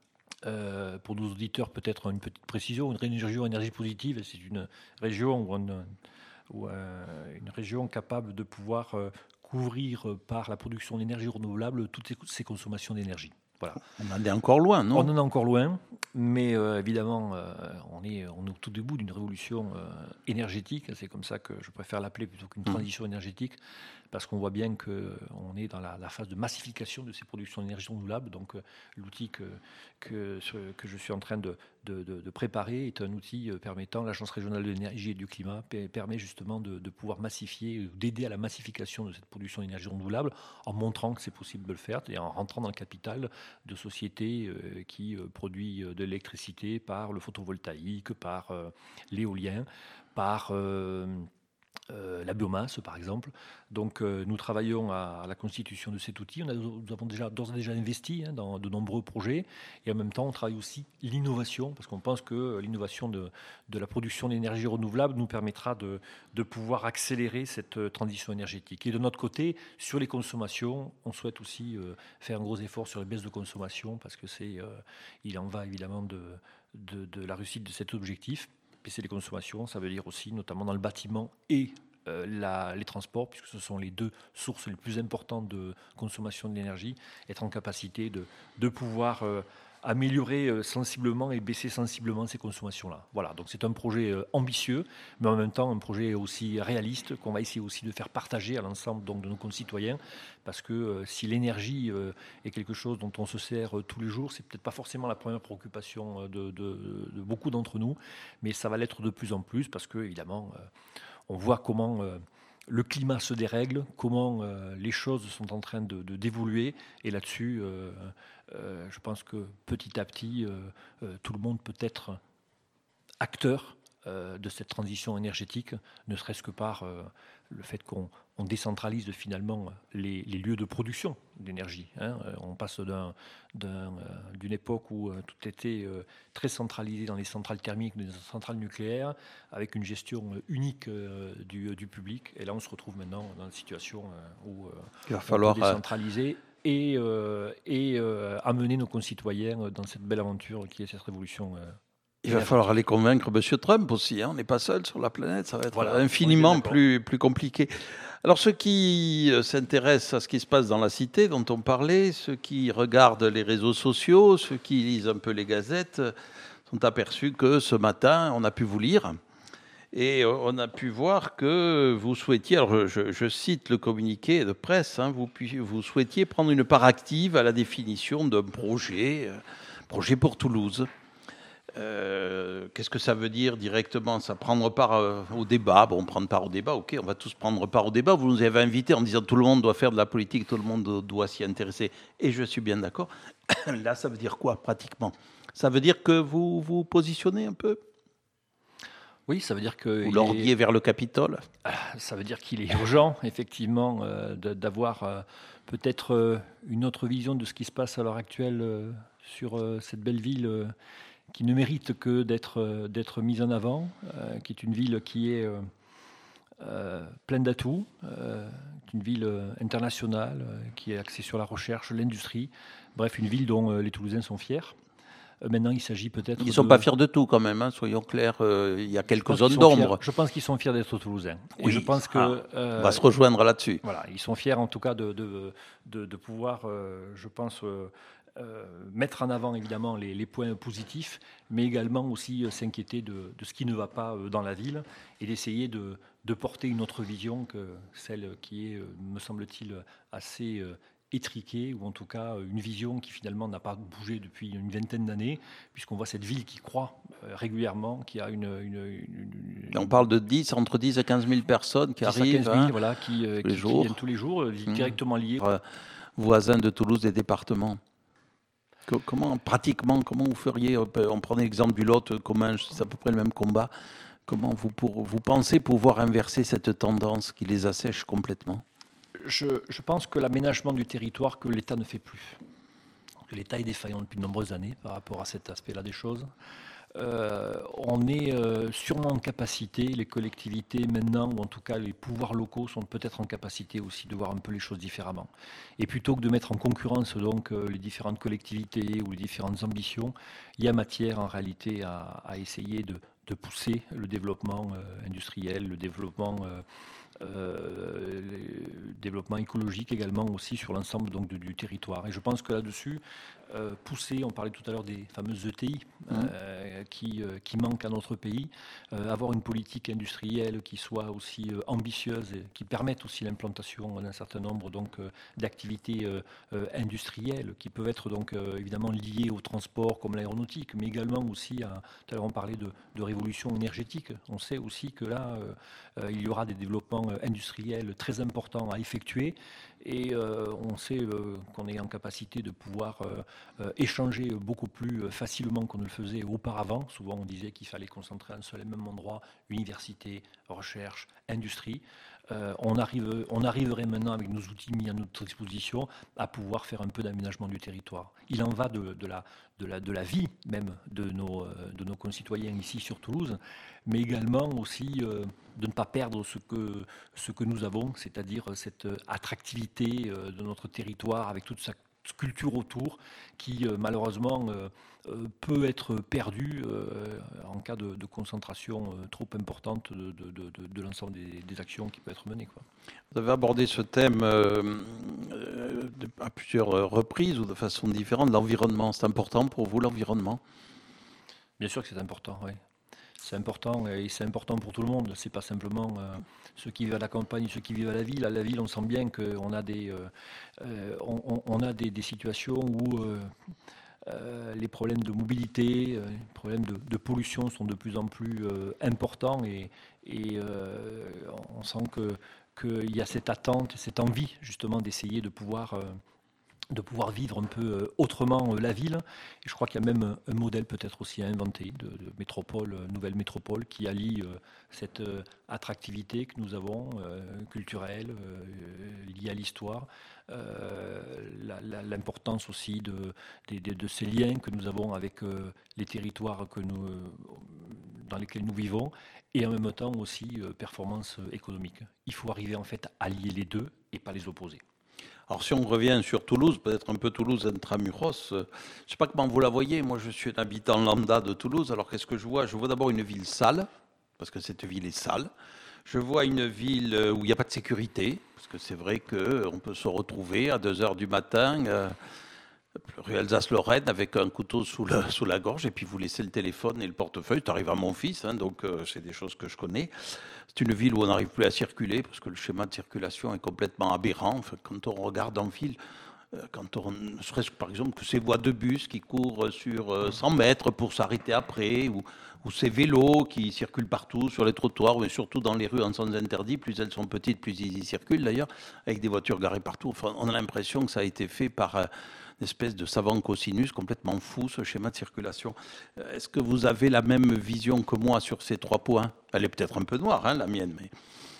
Euh, pour nos auditeurs, peut-être une petite précision, une région énergie positive, c'est une région, ou une, ou euh, une région capable de pouvoir euh, couvrir par la production d'énergie renouvelable toutes ses consommations d'énergie. Voilà. On en est encore loin, non? On en est encore loin, mais euh, évidemment, euh, on, est, on est au tout début d'une révolution euh, énergétique. C'est comme ça que je préfère l'appeler plutôt qu'une transition mmh. énergétique, parce qu'on voit bien qu'on est dans la, la phase de massification de ces productions d'énergie renouvelable. Donc, euh, l'outil que, que, que je suis en train de, de, de, de préparer est un outil permettant, l'Agence régionale de l'énergie et du climat permet justement de, de pouvoir massifier, d'aider à la massification de cette production d'énergie renouvelable, en montrant que c'est possible de le faire, et en rentrant dans le capital de sociétés euh, qui euh, produisent de l'électricité par le photovoltaïque, par euh, l'éolien, par euh, euh, la biomasse, par exemple. Donc, euh, nous travaillons à, à la constitution de cet outil. On a, nous avons déjà, d'ores et déjà investi hein, dans de nombreux projets. Et en même temps, on travaille aussi l'innovation, parce qu'on pense que l'innovation de, de la production d'énergie renouvelable nous permettra de, de pouvoir accélérer cette transition énergétique. Et de notre côté, sur les consommations, on souhaite aussi euh, faire un gros effort sur les baisses de consommation, parce que c'est, euh, il en va évidemment de, de, de la réussite de cet objectif. Baisser les consommations, ça veut dire aussi, notamment dans le bâtiment et euh, la, les transports, puisque ce sont les deux sources les plus importantes de consommation de l'énergie, être en capacité de, de pouvoir euh, améliorer euh, sensiblement et baisser sensiblement ces consommations-là. Voilà, donc c'est un projet euh, ambitieux, mais en même temps un projet aussi réaliste qu'on va essayer aussi de faire partager à l'ensemble donc, de nos concitoyens, parce que euh, si l'énergie euh, est quelque chose dont on se sert euh, tous les jours, c'est peut-être pas forcément la première préoccupation de, de, de beaucoup d'entre nous, mais ça va l'être de plus en plus, parce que évidemment, euh, on voit comment euh, le climat se dérègle, comment euh, les choses sont en train de, de d'évoluer, et là-dessus, euh, euh, je pense que petit à petit, euh, euh, tout le monde peut être acteur euh, de cette transition énergétique, ne serait-ce que par euh, le fait qu'on on décentralise finalement les, les lieux de production d'énergie. Hein. On passe d'un, d'un, euh, d'une époque où euh, tout était euh, très centralisé dans les centrales thermiques, dans les centrales nucléaires, avec une gestion unique euh, du, du public. Et là, on se retrouve maintenant dans une situation euh, où euh, il va on falloir peut décentraliser et, euh, et euh, amener nos concitoyens dans cette belle aventure qui est cette révolution euh, Il va falloir aller convaincre M. Trump aussi. Hein. On n'est pas seul sur la planète. Ça va être voilà, infiniment plus, plus compliqué. Alors, ceux qui s'intéressent à ce qui se passe dans la cité dont on parlait, ceux qui regardent les réseaux sociaux, ceux qui lisent un peu les gazettes, sont aperçus que ce matin, on a pu vous lire. Et on a pu voir que vous souhaitiez, alors je, je cite le communiqué de presse, hein, vous, vous souhaitiez prendre une part active à la définition d'un projet, projet pour Toulouse. Euh, qu'est-ce que ça veut dire directement? Ça prendre part euh, au débat. Bon, prendre part au débat, ok, on va tous prendre part au débat. Vous nous avez invités en disant tout le monde doit faire de la politique, tout le monde doit s'y intéresser. Et je suis bien d'accord. Là, ça veut dire quoi, pratiquement? Ça veut dire que vous vous positionnez un peu? Oui, ça veut dire que... Vous l'ordiez est... vers le Capitole? Ça veut dire qu'il est urgent, effectivement, euh, de, d'avoir euh, peut-être euh, une autre vision de ce qui se passe à l'heure actuelle euh, sur euh, cette belle ville euh, qui ne mérite que d'être, euh, d'être mise en avant, euh, qui est une ville qui est euh, euh, pleine d'atouts, euh, une ville euh, internationale, euh, qui est axée sur la recherche, l'industrie, bref, une ville dont euh, les Toulousains sont fiers. Maintenant, il s'agit peut-être. Ils ne sont de... pas fiers de tout, quand même, hein, soyons clairs. Euh, il y a quelques zones d'ombre. Fiers. Je pense qu'ils sont fiers d'être Toulousains. Oui. Et je pense que. Ah, euh, on va se rejoindre là-dessus. Voilà, ils sont fiers, en tout cas, de, de, de, de pouvoir, euh, je pense, euh, euh, mettre en avant, évidemment, les, les points positifs, mais également aussi euh, s'inquiéter de, de ce qui ne va pas euh, dans la ville et d'essayer de, de porter une autre vision que celle qui est, euh, me semble-t-il, assez. Euh, étriquée, ou en tout cas une vision qui finalement n'a pas bougé depuis une vingtaine d'années, puisqu'on voit cette ville qui croît euh, régulièrement, qui a une, une, une, une... On parle de dix, entre dix et quinze mille personnes qui arrivent quinze mille, hein, voilà, qui, euh, tous, les qui, jours. qui viennent tous les jours, mmh. directement liés. Euh, voisins de Toulouse, des départements. Comment, pratiquement, comment vous feriez, on prenait l'exemple du Lot commun, c'est à peu près le même combat, comment vous, pour, vous pensez pouvoir inverser cette tendance qui les assèche complètement? Je, je pense que l'aménagement du territoire que l'État ne fait plus. L'État est défaillant depuis de nombreuses années par rapport à cet aspect-là des choses. Euh, on est euh, sûrement en capacité, les collectivités maintenant, ou en tout cas les pouvoirs locaux sont peut-être en capacité aussi de voir un peu les choses différemment. Et plutôt que de mettre en concurrence donc euh, les différentes collectivités ou les différentes ambitions, il y a matière en réalité à, à essayer de, de pousser le développement euh, industriel, le développement euh, euh, le développement écologique également aussi sur l'ensemble donc du, du territoire. Et je pense que là-dessus, euh, pousser, on parlait tout à l'heure des fameuses E T I euh, qui, euh, qui manquent à notre pays, euh, avoir une politique industrielle qui soit aussi euh, ambitieuse et qui permette aussi l'implantation d'un certain nombre donc euh, d'activités euh, euh, industrielles qui peuvent être donc euh, évidemment liées au transport comme l'aéronautique, mais également aussi à, tout à l'heure on parlait de, de révolution énergétique. On sait aussi que là euh, euh, il y aura des développements euh, industriels très importants à effectuer. Et euh, on sait euh, qu'on est en capacité de pouvoir euh, euh, échanger beaucoup plus facilement qu'on ne le faisait auparavant. Souvent, on disait qu'il fallait concentrer un seul et même endroit, université, recherche, industrie. Euh, on, arrive, on arriverait maintenant, avec nos outils mis à notre disposition, à pouvoir faire un peu d'aménagement du territoire. Il en va de, de, la, de, la, de la vie même de nos, de nos concitoyens ici sur Toulouse, mais également aussi euh, de ne pas perdre ce que, ce que nous avons, c'est-à-dire cette attractivité euh, de notre territoire avec toute sa culture autour qui euh, malheureusement euh, euh, peut être perdue euh, en cas de, de concentration euh, trop importante de, de, de, de l'ensemble des, des actions qui peuvent être menées, quoi. Vous avez abordé ce thème euh, euh, à plusieurs reprises ou de façon différente. L'environnement, c'est important pour vous, l'environnement? Bien sûr que c'est important, oui. C'est important et c'est important pour tout le monde. C'est pas simplement euh, ceux qui vivent à la campagne, ceux qui vivent à la ville. À la ville, on sent bien qu'on a des, euh, euh, on, on a des, des situations où euh, euh, les problèmes de mobilité, euh, les problèmes de, de pollution sont de plus en plus euh, importants et, et euh, on sent que qu'il y a cette attente, cette envie justement d'essayer de pouvoir euh, de pouvoir vivre un peu autrement la ville. Et je crois qu'il y a même un modèle peut-être aussi à inventer de, de métropole, nouvelle métropole, qui allie cette attractivité que nous avons, euh, culturelle, euh, liée à l'histoire, euh, la, la, l'importance aussi de, de, de, de ces liens que nous avons avec euh, les territoires que nous, dans lesquels nous vivons, et en même temps aussi euh, performance économique. Il faut arriver en fait à lier les deux et pas les opposer. Alors si on revient sur Toulouse, peut-être un peu Toulouse intramuros, je ne sais pas comment vous la voyez, moi je suis un habitant lambda de Toulouse, alors qu'est-ce que je vois? Je vois d'abord une ville sale, parce que cette ville est sale. Je vois une ville où il n'y a pas de sécurité, parce que c'est vrai qu'on peut se retrouver à deux heures du matin, euh, rue Alsace-Lorraine, avec un couteau sous la, sous la gorge, et puis vous laissez le téléphone et le portefeuille. Ça arrive à mon fils, hein, donc euh, c'est des choses que je connais. C'est une ville où on n'arrive plus à circuler, parce que le schéma de circulation est complètement aberrant. Enfin, quand on regarde en ville, euh, quand on, ne serait-ce que par exemple que ces voies de bus qui courent sur euh, cent mètres pour s'arrêter après, ou, ou ces vélos qui circulent partout sur les trottoirs, mais surtout dans les rues en sens interdit, plus elles sont petites, plus ils y circulent d'ailleurs, avec des voitures garées partout. Enfin, on a l'impression que ça a été fait par... Euh, une espèce de savant cosinus complètement fou, ce schéma de circulation. Est-ce que vous avez la même vision que moi sur ces trois points? Elle est peut-être un peu noire, hein, la mienne, mais...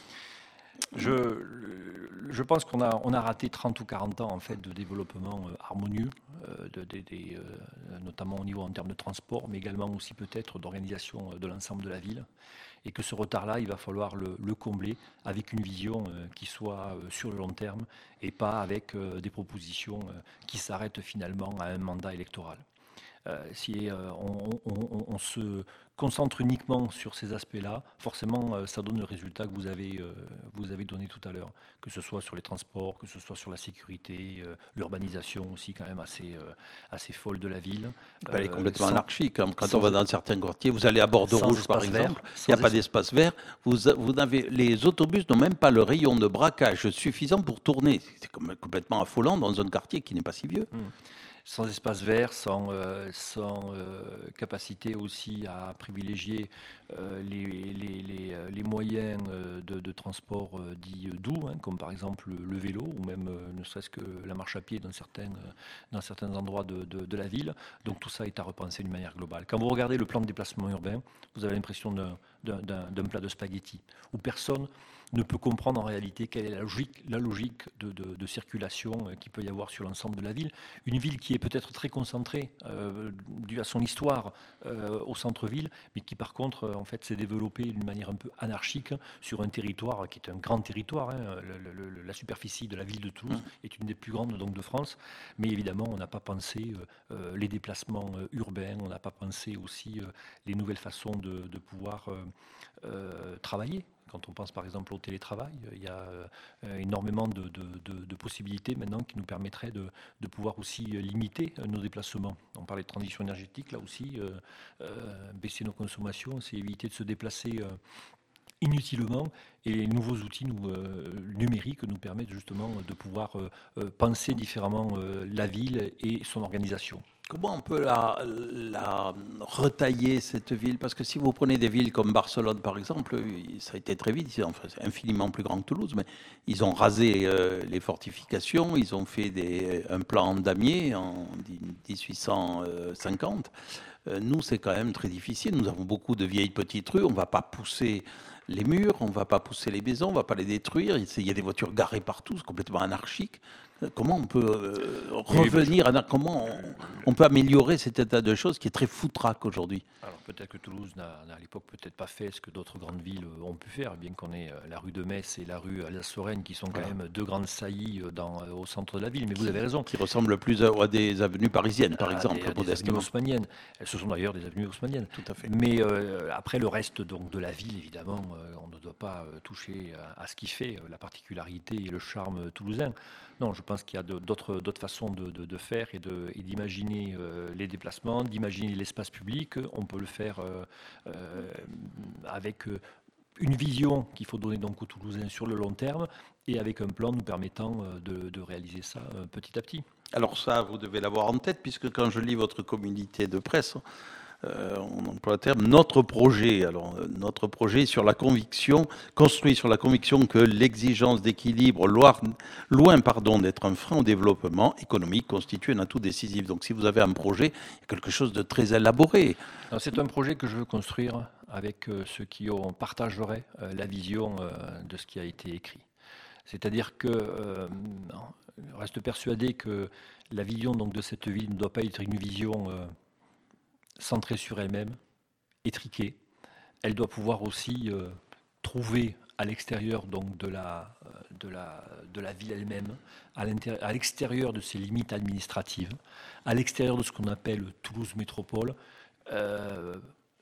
Je, je pense qu'on a, on a raté trente ou quarante ans en fait, de développement euh, harmonieux, euh, de, de, de, euh, notamment au niveau en termes de transport, mais également aussi peut-être d'organisation de l'ensemble de la ville. Et que ce retard-là, il va falloir le, le combler avec une vision euh, qui soit euh, sur le long terme et pas avec euh, des propositions euh, qui s'arrêtent finalement à un mandat électoral. Euh, si euh, on, on, on se concentre uniquement sur ces aspects-là, forcément, euh, ça donne le résultat que vous avez, euh, vous avez donné tout à l'heure, que ce soit sur les transports, que ce soit sur la sécurité, euh, l'urbanisation aussi quand même assez, euh, assez folle de la ville. Elle est Euh, complètement sans- anarchique. hein. Quand sans- on va dans certains quartiers, vous allez à Bordeaux-Rouge par espace vert, exemple, il sans n'y a pas es- d'espace vert. Vous, vous n'avez, les autobus n'ont même pas le rayon de braquage suffisant pour tourner. C'est comme- complètement affolant dans un quartier qui n'est pas si vieux. sans espace vert, sans, euh, sans euh, capacité aussi à privilégier euh, les, les, les, euh, les moyens euh, de, de transport euh, dits euh, doux, hein, comme par exemple le, le vélo ou même euh, ne serait-ce que la marche à pied dans certains, euh, dans certains endroits de, de, de la ville. Donc tout ça est à repenser d'une manière globale. Quand vous regardez le plan de déplacement urbain, vous avez l'impression d'un, d'un, d'un, d'un plat de spaghettis où personne ne peut comprendre en réalité quelle est la logique, la logique de, de, de circulation euh, qu'il peut y avoir sur l'ensemble de la ville. Une ville qui est peut-être très concentrée, euh, due à son histoire, euh, au centre-ville, mais qui par contre, euh, en fait, s'est développée d'une manière un peu anarchique sur un territoire qui est un grand territoire. Hein. Le, le, le, la superficie de la ville de Toulouse est une des plus grandes donc, de France, mais évidemment, on n'a pas pensé euh, euh, les déplacements euh, urbains, on n'a pas pensé aussi euh, les nouvelles façons de, de pouvoir euh, euh, travailler. Quand on pense par exemple au télétravail, il y a euh, énormément de, de, de, de possibilités maintenant qui nous permettraient de, de pouvoir aussi limiter nos déplacements. On parlait de transition énergétique, là aussi, euh, euh, baisser nos consommations, c'est éviter de se déplacer euh, inutilement, et les nouveaux outils nous, euh, numériques nous permettent justement de pouvoir euh, penser différemment euh, la ville et son organisation. Comment on peut la, la retailler, cette ville? Parce que si vous prenez des villes comme Barcelone, par exemple, ça a été très vite, enfin, c'est infiniment plus grand que Toulouse, mais ils ont rasé euh, les fortifications, ils ont fait des, un plan damier en dix-huit cent cinquante. Euh, nous, c'est quand même très difficile. Nous avons beaucoup de vieilles petites rues, on ne va pas pousser les murs, on ne va pas pousser les maisons, on ne va pas les détruire. Il y a des voitures garées partout, c'est complètement anarchique. Comment on peut euh, revenir, à, comment on, on peut améliorer cet état de choses qui est très foutraque aujourd'hui? Alors peut-être que Toulouse n'a à l'époque peut-être pas fait ce que d'autres grandes villes ont pu faire, bien qu'on ait la rue de Metz et la rue Alsace-Lorraine qui sont quand voilà. même deux grandes saillies dans, au centre de la ville. Mais vous avez raison. Qui ressemblent plus à, à des avenues parisiennes, par à exemple, des, à des avenues haussmanniennes. Ce sont d'ailleurs des avenues haussmanniennes. Tout à fait. Mais euh, après le reste donc de la ville, évidemment, euh, on ne doit pas euh, toucher à, à ce qui fait euh, la particularité et le charme toulousain. Non, je pense qu'il y a d'autres d'autres façons de, de, de faire et de et d'imaginer euh, les déplacements, d'imaginer l'espace public. On peut le faire euh, euh, avec euh, une vision qu'il faut donner donc aux Toulousains sur le long terme et avec un plan nous permettant euh, de, de réaliser ça euh, petit à petit. Alors ça, vous devez l'avoir en tête, puisque quand je lis votre communiqué de presse, Euh, on emploie le terme notre projet. Alors, euh, notre projet sur la conviction, construit sur la conviction que l'exigence d'équilibre, loin, loin pardon, d'être un frein au développement économique, constitue un atout décisif. Donc, si vous avez un projet, il y a quelque chose de très élaboré. C'est un projet que je veux construire avec euh, ceux qui ont, partageraient euh, la vision euh, de ce qui a été écrit. C'est-à-dire que euh, je reste persuadé que la vision donc, de cette ville ne doit pas être une vision euh, centrée sur elle-même, étriquée. Elle doit pouvoir aussi euh, trouver à l'extérieur donc de la, de la, de la ville elle-même, à, à l'extérieur de ses limites administratives, à l'extérieur de ce qu'on appelle Toulouse Métropole, euh,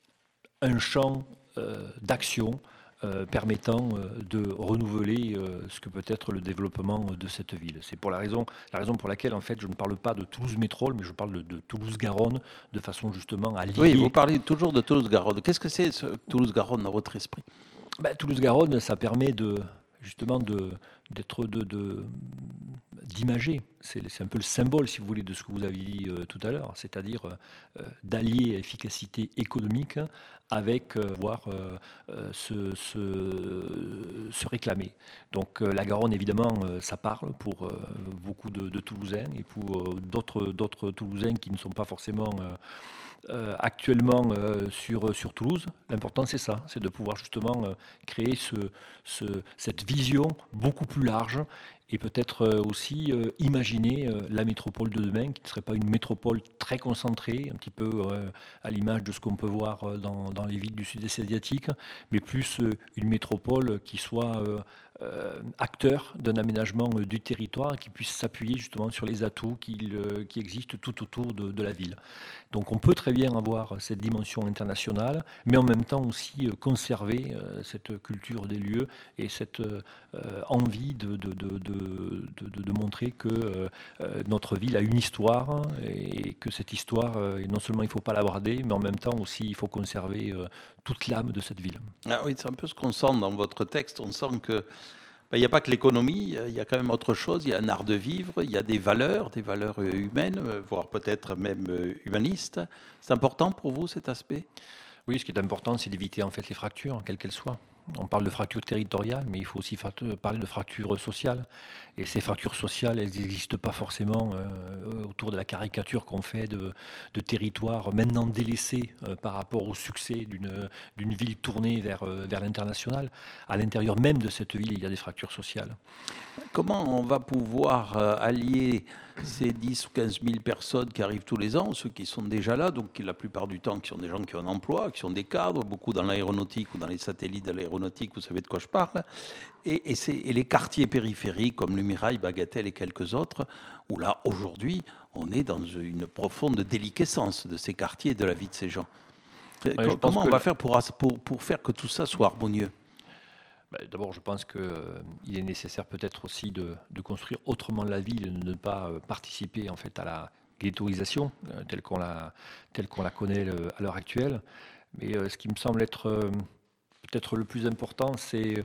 un champ euh, d'action euh, permettant euh, de renouveler euh, ce que peut être le développement de cette ville. C'est pour la raison, la raison pour laquelle en fait je ne parle pas de Toulouse Métropole, mais je parle de, de Toulouse-Garonne de façon justement à lier. Oui, vous parlez toujours de Toulouse-Garonne. Qu'est-ce que c'est ce Toulouse-Garonne dans votre esprit? Ben, Toulouse-Garonne, ça permet de justement de d'être de, de d'imager. C'est, c'est un peu le symbole, si vous voulez, de ce que vous avez dit euh, tout à l'heure, c'est-à-dire euh, d'allier efficacité économique avec euh, voir euh, se, se, se réclamer. Donc euh, la Garonne, évidemment, euh, ça parle pour euh, beaucoup de, de Toulousains et pour euh, d'autres, d'autres Toulousains qui ne sont pas forcément euh, euh, actuellement euh, sur, sur Toulouse. L'important, c'est ça, c'est de pouvoir justement euh, créer ce, ce, cette vision beaucoup plus large et peut-être euh, aussi euh, imaginer euh, la métropole de demain qui ne serait pas une métropole très concentrée, un petit peu euh, à l'image de ce qu'on peut voir euh, dans, dans les villes du sud-est asiatique, mais plus euh, une métropole qui soit euh, euh, acteur d'un aménagement euh, du territoire, qui puisse s'appuyer justement sur les atouts qui, euh, qui existent tout autour de, de la ville. Donc on peut très bien avoir cette dimension internationale, mais en même temps aussi euh, conserver euh, cette culture des lieux et cette euh, envie de, de, de, de, de, de montrer que euh, notre ville a une histoire et que cette histoire, euh, non seulement il ne faut pas la brader, mais en même temps aussi il faut conserver euh, toute l'âme de cette ville. Ah oui, c'est un peu ce qu'on sent dans votre texte. On sent que ben, il n'y a pas que l'économie, il y a quand même autre chose. Il y a un art de vivre, il y a des valeurs, des valeurs humaines, voire peut-être même humanistes. C'est important pour vous cet aspect? Oui, ce qui est important, c'est d'éviter en fait les fractures, quelles qu'elles soient. On parle de fractures territoriales, mais il faut aussi parler de fractures sociales. Et ces fractures sociales, elles n'existent pas forcément euh, autour de la caricature qu'on fait de, de territoires maintenant délaissés euh, par rapport au succès d'une, d'une ville tournée vers, euh, vers l'international. À l'intérieur même de cette ville, il y a des fractures sociales. Comment on va pouvoir euh, allier ces dix ou quinze mille personnes qui arrivent tous les ans, ceux qui sont déjà là, donc qui, la plupart du temps qui sont des gens qui ont un emploi, qui sont des cadres, beaucoup dans l'aéronautique ou dans les satellites de l'aéronautique, vous savez de quoi je parle, et, et, c'est, et les quartiers périphériques comme Le Mirail, Bagatelle et quelques autres, où là, aujourd'hui, on est dans une profonde déliquescence de ces quartiers et de la vie de ces gens. Ouais, comment on va faire pour, pour, pour faire que tout ça soit harmonieux? Ben, d'abord, je pense qu'il euh, est nécessaire peut-être aussi de, de construire autrement la ville, de ne pas euh, participer en fait à la ghettoisation euh, telle qu'on la, telle qu'on la connaît euh, à l'heure actuelle. Mais euh, ce qui me semble être euh, peut-être le plus important, c'est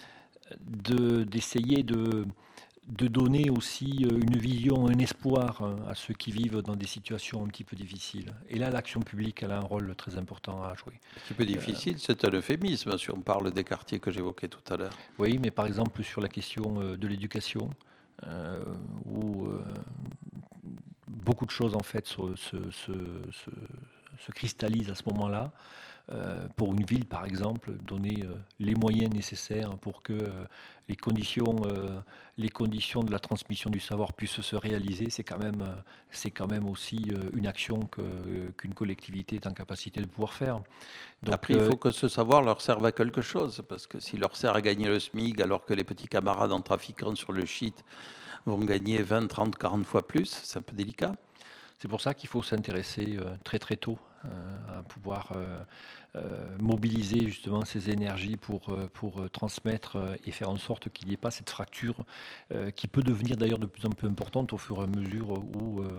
de, d'essayer de, de donner aussi euh, une vision, un espoir hein, à ceux qui vivent dans des situations un petit peu difficiles. Et là, l'action publique, elle a un rôle très important à jouer. Un petit peu difficile, c'est un euphémisme si on parle des quartiers que j'évoquais tout à l'heure. Oui, mais par exemple sur la question euh, de l'éducation, euh, où euh, beaucoup de choses en fait se, se, se, se, se cristallisent à ce moment-là. Euh, pour une ville, par exemple, donner euh, les moyens nécessaires pour que euh, les conditions, euh, les conditions de la transmission du savoir puissent se réaliser, c'est quand même, euh, c'est quand même aussi euh, une action que, euh, qu'une collectivité est en capacité de pouvoir faire. Donc, après, euh, il faut que ce savoir leur serve à quelque chose, parce que s'il leur sert à gagner le SMIC, alors que les petits camarades en trafiquant sur le shit vont gagner vingt, trente, quarante fois plus, c'est un peu délicat. C'est pour ça qu'il faut s'intéresser euh, très très tôt euh, à pouvoir euh, euh, mobiliser justement ces énergies pour, euh, pour euh, transmettre euh, et faire en sorte qu'il n'y ait pas cette fracture euh, qui peut devenir d'ailleurs de plus en plus importante au fur et à mesure où euh,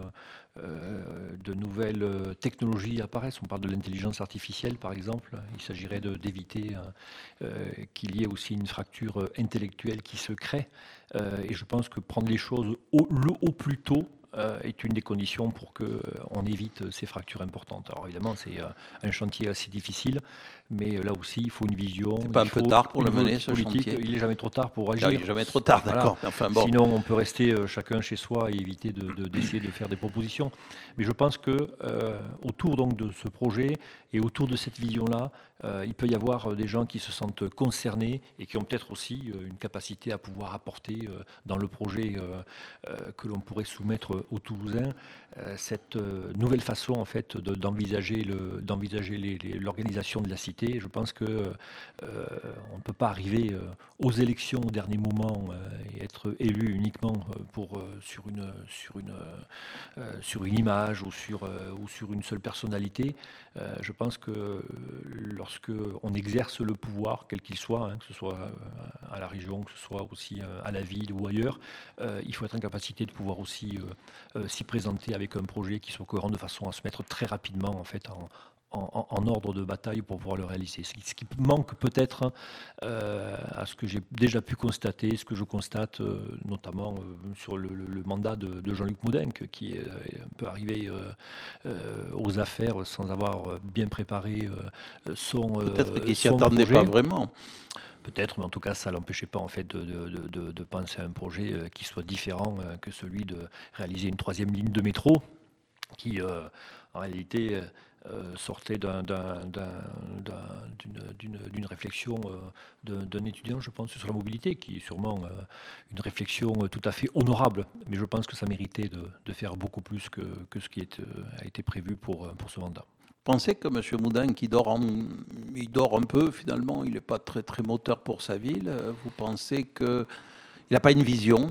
euh, de nouvelles technologies apparaissent. On parle de l'intelligence artificielle par exemple. Il s'agirait de, d'éviter euh, qu'il y ait aussi une fracture intellectuelle qui se crée. Euh, et je pense que prendre les choses au, le, au plus tôt Euh, est une des conditions pour qu'on euh, évite ces fractures importantes. Alors évidemment, c'est euh, un chantier assez difficile, mais euh, là aussi, il faut une vision. C'est pas un peu tard pour le mener, ce chantier ? Il n'est jamais trop tard pour agir. Non, il n'est jamais trop tard, voilà. d'accord. Enfin, bon. Sinon, on peut rester euh, chacun chez soi et éviter de, de, d'essayer de faire des propositions. Mais je pense que euh, autour donc de ce projet et autour de cette vision-là, euh, il peut y avoir des gens qui se sentent concernés et qui ont peut-être aussi euh, une capacité à pouvoir apporter euh, dans le projet euh, euh, que l'on pourrait soumettre aux Toulousains euh, cette euh, nouvelle façon en fait de, d'envisager, le, d'envisager les, les, l'organisation de la cité. Je pense que euh, on ne peut pas arriver euh, aux élections au dernier moment euh, et être élu uniquement pour, euh, sur, une, sur, une, euh, sur une image ou sur, euh, ou sur une seule personnalité. Euh, je pense que euh, lorsque on exerce le pouvoir, quel qu'il soit, hein, que ce soit euh, à la région, que ce soit aussi euh, à la ville ou ailleurs, euh, il faut être en capacité de pouvoir aussi euh, Euh, s'y présenter avec un projet qui soit cohérent de façon à se mettre très rapidement en fait en, en, en ordre de bataille pour pouvoir le réaliser. Ce qui, ce qui manque peut-être euh, à ce que j'ai déjà pu constater, ce que je constate euh, notamment euh, sur le, le, le mandat de, de Jean-Luc Moudenc qui est euh, un peu arrivé euh, euh, aux affaires sans avoir bien préparé euh, son projet. Peut-être qu'il s'y attendait pas vraiment. Peut-être, mais en tout cas, ça ne l'empêchait pas en fait, de, de, de, de penser à un projet euh, qui soit différent euh, que celui de réaliser une troisième ligne de métro, qui euh, en réalité euh, sortait d'un, d'un, d'un, d'un, d'une, d'une, d'une réflexion euh, d'un, d'un étudiant, je pense, sur la mobilité, qui est sûrement euh, une réflexion tout à fait honorable, mais je pense que ça méritait de, de faire beaucoup plus que, que ce qui est, euh, a été prévu pour, pour ce mandat. Pensez que M. Moudenc, qui dort, en, il dort un peu finalement, il n'est pas très, très moteur pour sa ville. Vous pensez qu'il n'a pas une vision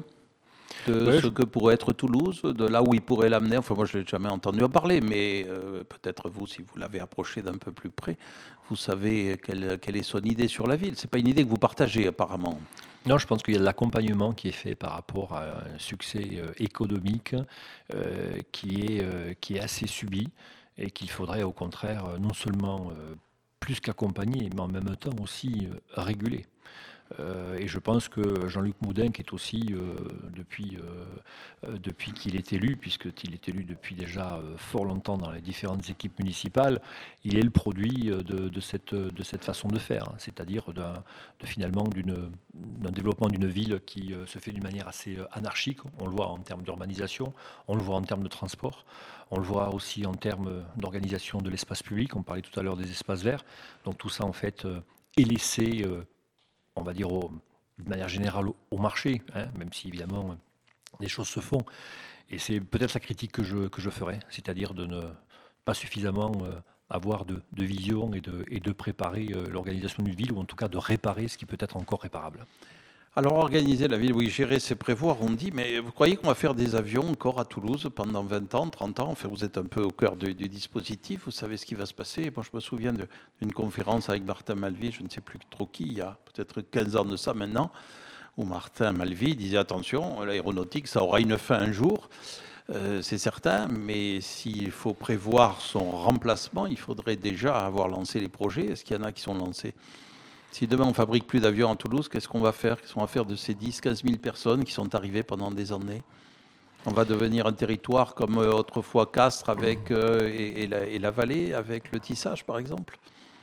de ouais, ce je... que pourrait être Toulouse, de là où il pourrait l'amener? Enfin, moi, je ne l'ai jamais entendu en parler, mais euh, peut-être vous, si vous l'avez approché d'un peu plus près, vous savez quelle, quelle est son idée sur la ville. Ce n'est pas une idée que vous partagez apparemment. Non, je pense qu'il y a de l'accompagnement qui est fait par rapport à un succès euh, économique euh, qui, est, euh, qui est assez subi. Et qu'il faudrait au contraire non seulement euh, plus qu'accompagner, mais en même temps aussi euh, réguler. Euh, et je pense que Jean-Luc Moudenc est aussi, euh, depuis, euh, depuis qu'il est élu, puisqu'il est élu depuis déjà euh, fort longtemps dans les différentes équipes municipales, il est le produit de, de, cette, de cette façon de faire, hein, c'est-à-dire d'un, de, finalement d'une, d'un développement d'une ville qui euh, se fait d'une manière assez anarchique. On le voit en termes d'urbanisation, on le voit en termes de transport, on le voit aussi en termes d'organisation de l'espace public. On parlait tout à l'heure des espaces verts. Donc tout ça, en fait, euh, est laissé... Euh, on va dire au, de manière générale au, au marché, hein, même si évidemment des choses se font. Et c'est peut-être la critique que je, que je ferai, c'est-à-dire de ne pas suffisamment euh, avoir de, de vision et de, et de préparer euh, l'organisation d'une ville, ou en tout cas de réparer ce qui peut être encore réparable. Alors, organiser la ville, oui, gérer, c'est prévoir, on dit, mais vous croyez qu'on va faire des avions encore à Toulouse pendant vingt ans, trente ans? Enfin, vous êtes un peu au cœur du, du dispositif, vous savez ce qui va se passer. Moi, je me souviens de- d'une conférence avec Martin Malvy, je ne sais plus trop qui, il y a peut-être quinze ans de ça maintenant, où Martin Malvy disait attention, l'aéronautique, ça aura une fin un jour, euh, c'est certain, mais s'il faut prévoir son remplacement, il faudrait déjà avoir lancé les projets. Est-ce qu'il y en a qui sont lancés? Si demain on fabrique plus d'avions à Toulouse, qu'est-ce qu'on va faire? Qu'est-ce qu'on va faire de ces dix, quinze mille personnes qui sont arrivées pendant des années? On va devenir un territoire comme euh, autrefois Castres avec, euh, et, et la, et la vallée avec le tissage, par exemple.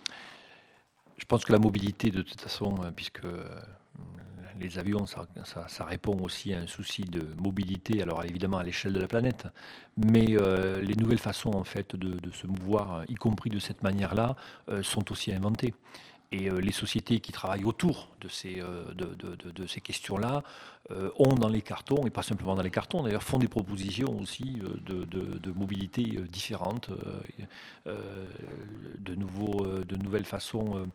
Je pense que la mobilité, de toute façon, euh, puisque euh, les avions, ça, ça- ça répond aussi à un souci de mobilité, alors évidemment à l'échelle de la planète, mais euh, les nouvelles façons en fait de, de se mouvoir, y compris de cette manière-là, euh, sont aussi inventées. Et euh, les sociétés qui travaillent autour de ces, euh, de, de- de- de ces questions-là euh, ont dans les cartons, et pas simplement dans les cartons d'ailleurs, font des propositions aussi euh, de, de- de mobilité euh, différentes, euh, euh, de, nouveaux, euh, de nouvelles façons euh,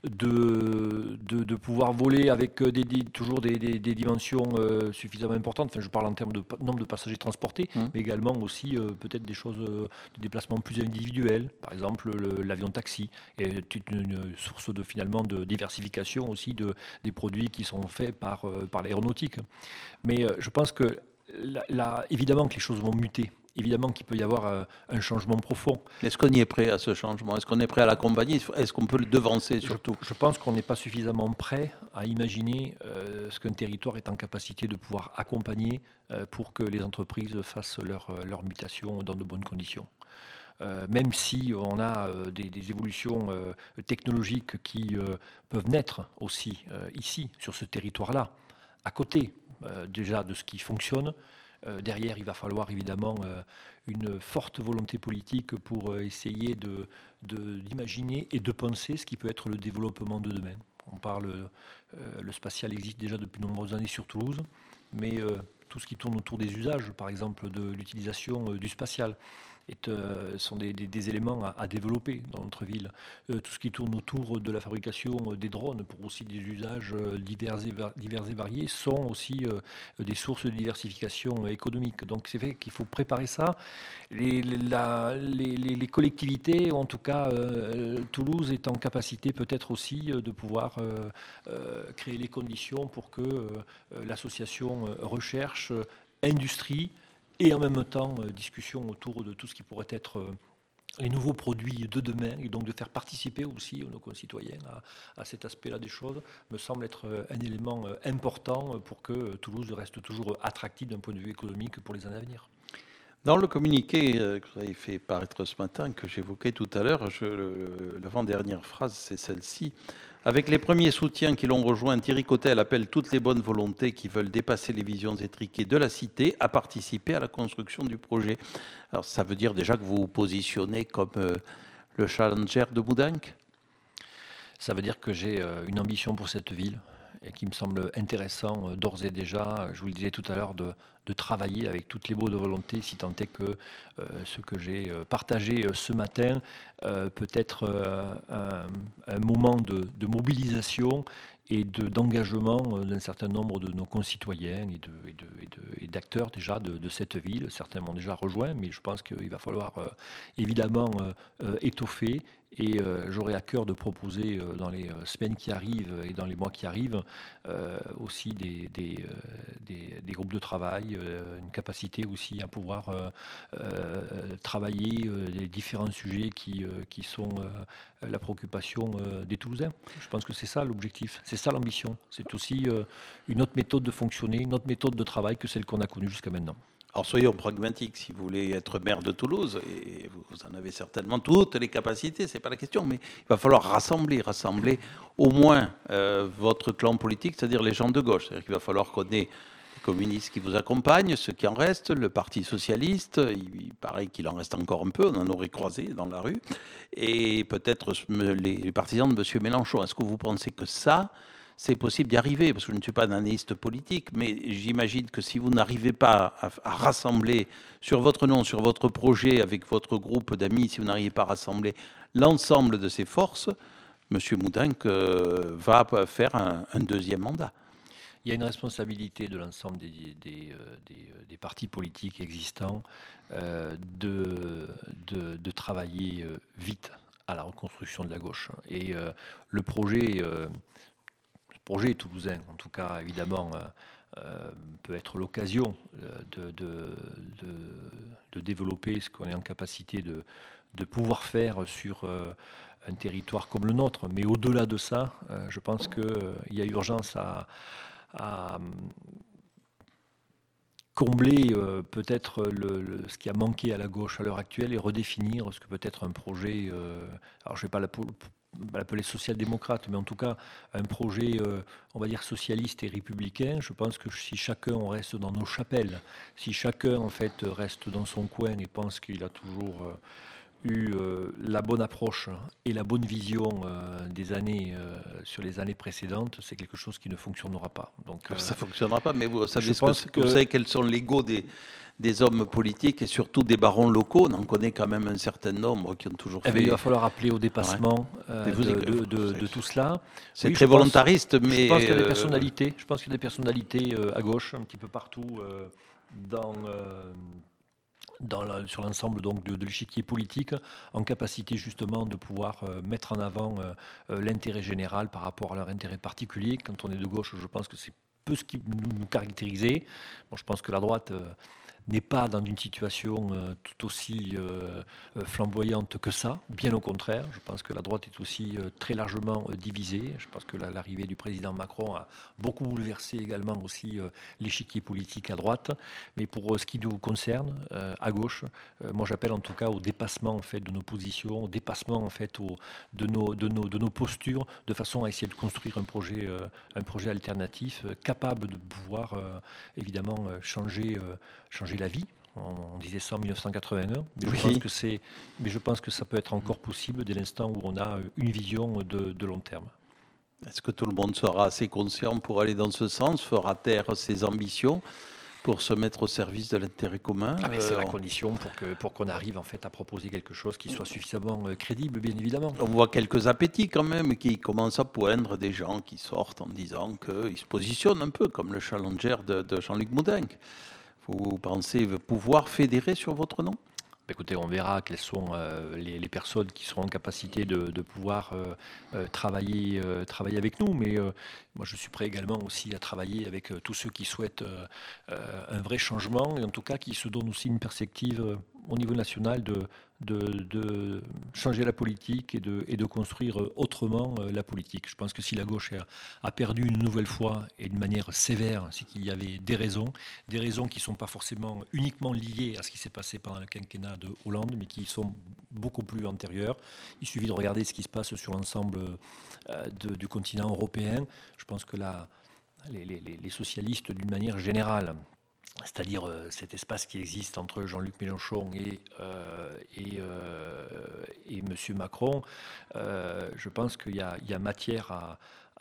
de, de, de pouvoir voler avec euh, des, des- toujours des, des- des dimensions euh, suffisamment importantes. Enfin, je parle en termes de pa- nombre de passagers transportés, Hum. mais également aussi euh, peut-être des choses, euh, de déplacements plus individuels, par exemple le- l'avion taxi est une, une source de finalement de diversification aussi de, des produits qui sont faits par, euh, par l'aéronautique. Mais euh, je pense que là, là, évidemment que les choses vont muter. Évidemment qu'il peut y avoir euh, un changement profond. Est-ce qu'on y est prêt à ce changement? Est-ce qu'on est prêt à l'accompagner? Est-ce qu'on peut le devancer Je, surtout? je pense qu'on n'est pas suffisamment prêt à imaginer euh, ce qu'un territoire est en capacité de pouvoir accompagner euh, pour que les entreprises fassent leur, euh, leur mutation dans de bonnes conditions. Euh, même si on a euh, des, des évolutions euh, technologiques qui euh, peuvent naître aussi euh, ici, sur ce territoire-là, à côté euh, déjà de ce qui fonctionne. Euh, derrière, il va falloir évidemment euh, une forte volonté politique pour euh, essayer de, de- d'imaginer et de penser ce qui peut être le développement de demain. On parle, euh, le spatial existe déjà depuis de nombreuses années sur Toulouse, mais euh, tout ce qui tourne autour des usages, par exemple de l'utilisation euh, du spatial, est, euh, sont des, des- des éléments à, à développer dans notre ville. Euh, tout ce qui tourne autour de la fabrication euh, des drones pour aussi des usages euh, divers et, va- divers et variés sont aussi euh, des sources de diversification économique. Donc c'est vrai qu'il faut préparer ça. Les, la- les- les- les collectivités, en tout cas euh, Toulouse, est en capacité peut-être aussi euh, de pouvoir euh, euh, créer les conditions pour que euh, l'association euh, recherche, euh, industrie, et en même temps euh, discussion autour de tout ce qui pourrait être euh, les nouveaux produits de demain, et donc de faire participer aussi nos concitoyens à, à cet aspect-là des choses, me semble être euh, un élément euh, important pour que euh, Toulouse reste toujours attractive d'un point de vue économique pour les années à venir. Dans le communiqué euh, que vous avez fait paraître ce matin, que j'évoquais tout à l'heure, je- le- l'avant-dernière phrase, c'est celle-ci. Avec les premiers soutiens qui l'ont rejoint, Thierry Cotel appelle toutes les bonnes volontés qui veulent dépasser les visions étriquées de la cité à participer à la construction du projet. Alors ça veut dire déjà que vous vous positionnez comme euh, le challenger de Boudenc? Ça veut dire que j'ai euh, une ambition pour cette ville et qui me semble intéressant euh, d'ores et déjà, je vous le disais tout à l'heure, de, de travailler avec toutes les bonnes volontés, si tant est que euh, ce que j'ai euh, partagé euh, ce matin euh, peut être euh, un, un moment de, de mobilisation et de- d'engagement euh, d'un certain nombre de nos concitoyens et de- et de- et de- et d'acteurs déjà de, de cette ville. Certains m'ont déjà rejoint, mais je pense qu'il va falloir euh, évidemment euh, euh, étoffer. Et euh, j'aurai à cœur de proposer euh, dans les euh, semaines qui arrivent et dans les mois qui arrivent euh, aussi des, des, euh, des- des groupes de travail, euh, une capacité aussi à pouvoir euh, euh, travailler euh, les différents sujets qui, euh, qui sont euh, la préoccupation euh, des Toulousains. Je pense que c'est ça l'objectif, c'est ça l'ambition. C'est aussi euh, une autre méthode de fonctionner, une autre méthode de travail que celle qu'on a connue jusqu'à maintenant. Alors soyons pragmatiques, si vous voulez être maire de Toulouse, et vous vous en avez certainement toutes les capacités, c'est pas la question, mais il va falloir rassembler, rassembler au moins euh, votre clan politique, c'est-à-dire les gens de gauche. C'est-à-dire qu'il va falloir qu'on ait les communistes qui vous accompagnent, ceux qui en restent, le Parti socialiste, il, il paraît qu'il en reste encore un peu, on en aurait croisé dans la rue, et peut-être les, les partisans de M. Mélenchon. Est-ce que vous pensez que ça, c'est possible d'y arriver, parce que je ne suis pas un analyste politique, mais j'imagine que si vous n'arrivez pas à, à rassembler sur votre nom, sur votre projet, avec votre groupe d'amis, si vous n'arrivez pas à rassembler l'ensemble de ces forces, M. Moudenc euh, va faire un, un deuxième mandat. Il y a une responsabilité de l'ensemble des, des, euh, des, euh, des partis politiques existants euh, de, de, de travailler euh, vite à la reconstruction de la gauche. Et euh, le projet, euh, le projet toulousain, en tout cas, évidemment, euh, euh, peut être l'occasion de, de, de, de développer ce qu'on est en capacité de, de pouvoir faire sur euh, un territoire comme le nôtre. Mais au-delà de ça, euh, je pense qu'il euh, y a urgence à, à combler euh, peut-être le, le, ce qui a manqué à la gauche à l'heure actuelle et redéfinir ce que peut être un projet, euh, alors je ne vais pas l'appeler social-démocrate, mais en tout cas un projet, euh, on va dire, socialiste et républicain. Je pense que si chacun on reste dans nos chapelles, si chacun en fait reste dans son coin et pense qu'il a toujours euh, eu euh, la bonne approche et la bonne vision euh, des années euh, sur les années précédentes, c'est quelque chose qui ne fonctionnera pas. Donc, euh, ça ne fonctionnera pas, mais vous savez, je ce pense que, que... vous savez quels sont les l'ego des, des hommes politiques et surtout des barons locaux. On en connaît quand même un certain nombre qui ont toujours eh fait... bien, il va falloir appeler au dépassement ouais. euh, vous, de, de, de, de tout cela. C'est oui, très volontariste, pense, mais... Je pense qu'il y a des euh... personnalités, je pense qu'il y a des personnalités euh, à gauche, un petit peu partout euh, dans... Euh, Dans la, sur l'ensemble donc de, de l'échiquier politique, en capacité justement de pouvoir euh, mettre en avant euh, euh, l'intérêt général par rapport à leur intérêt particulier. Quand on est de gauche, je pense que c'est peu ce qui nous, nous caractérisait. Bon, je pense que la droite euh, n'est pas dans une situation euh, tout aussi euh, flamboyante que ça, bien au contraire. Je pense que la droite est aussi euh, très largement euh, divisée. Je pense que la, l'arrivée du président Macron a beaucoup bouleversé également aussi euh, l'échiquier politique à droite. Mais pour euh, ce qui nous concerne, euh, à gauche, euh, moi j'appelle en tout cas au dépassement en fait, de nos positions, au dépassement en fait, au, de, nos, de, nos, de nos postures, de façon à essayer de construire un projet, euh, un projet alternatif euh, capable de pouvoir euh, évidemment euh, changer, euh, changer la vie. On disait ça en mille neuf cent quatre-vingt-un, mais, oui. je pense que c'est, mais je pense que ça peut être encore possible dès l'instant où on a une vision de, de long terme. Est-ce que tout le monde sera assez conscient pour aller dans ce sens, fera taire ses ambitions pour se mettre au service de l'intérêt commun? ah, C'est euh, la condition pour, que, pour qu'on arrive en fait à proposer quelque chose qui soit suffisamment euh, crédible, bien évidemment. On voit quelques appétits quand même qui commencent à poindre, des gens qui sortent en disant qu'ils se positionnent un peu comme le challenger de, de Jean-Luc Moudenc. Vous pensez pouvoir fédérer sur votre nom? Écoutez, on verra quelles sont euh, les, les personnes qui seront en capacité de, de pouvoir euh, euh, travailler, euh, travailler avec nous. Mais euh, moi, je suis prêt également aussi à travailler avec euh, tous ceux qui souhaitent euh, euh, un vrai changement et en tout cas qui se donnent aussi une perspective euh, au niveau national de, de, de changer la politique et de, et de construire autrement euh, la politique. Je pense que si la gauche a, a perdu une nouvelle fois et d'une manière sévère, c'est qu'il y avait des raisons, des raisons qui ne sont pas forcément uniquement liées à ce qui s'est passé pendant le quinquennat de Hollande, mais qui sont beaucoup plus antérieures. Il suffit de regarder ce qui se passe sur l'ensemble euh, de, du continent européen. Je pense que la, les, les, les socialistes, d'une manière générale, c'est-à-dire euh, cet espace qui existe entre Jean-Luc Mélenchon et, euh, et, euh, et M. Macron, euh, je pense qu'il y a, il y a matière à,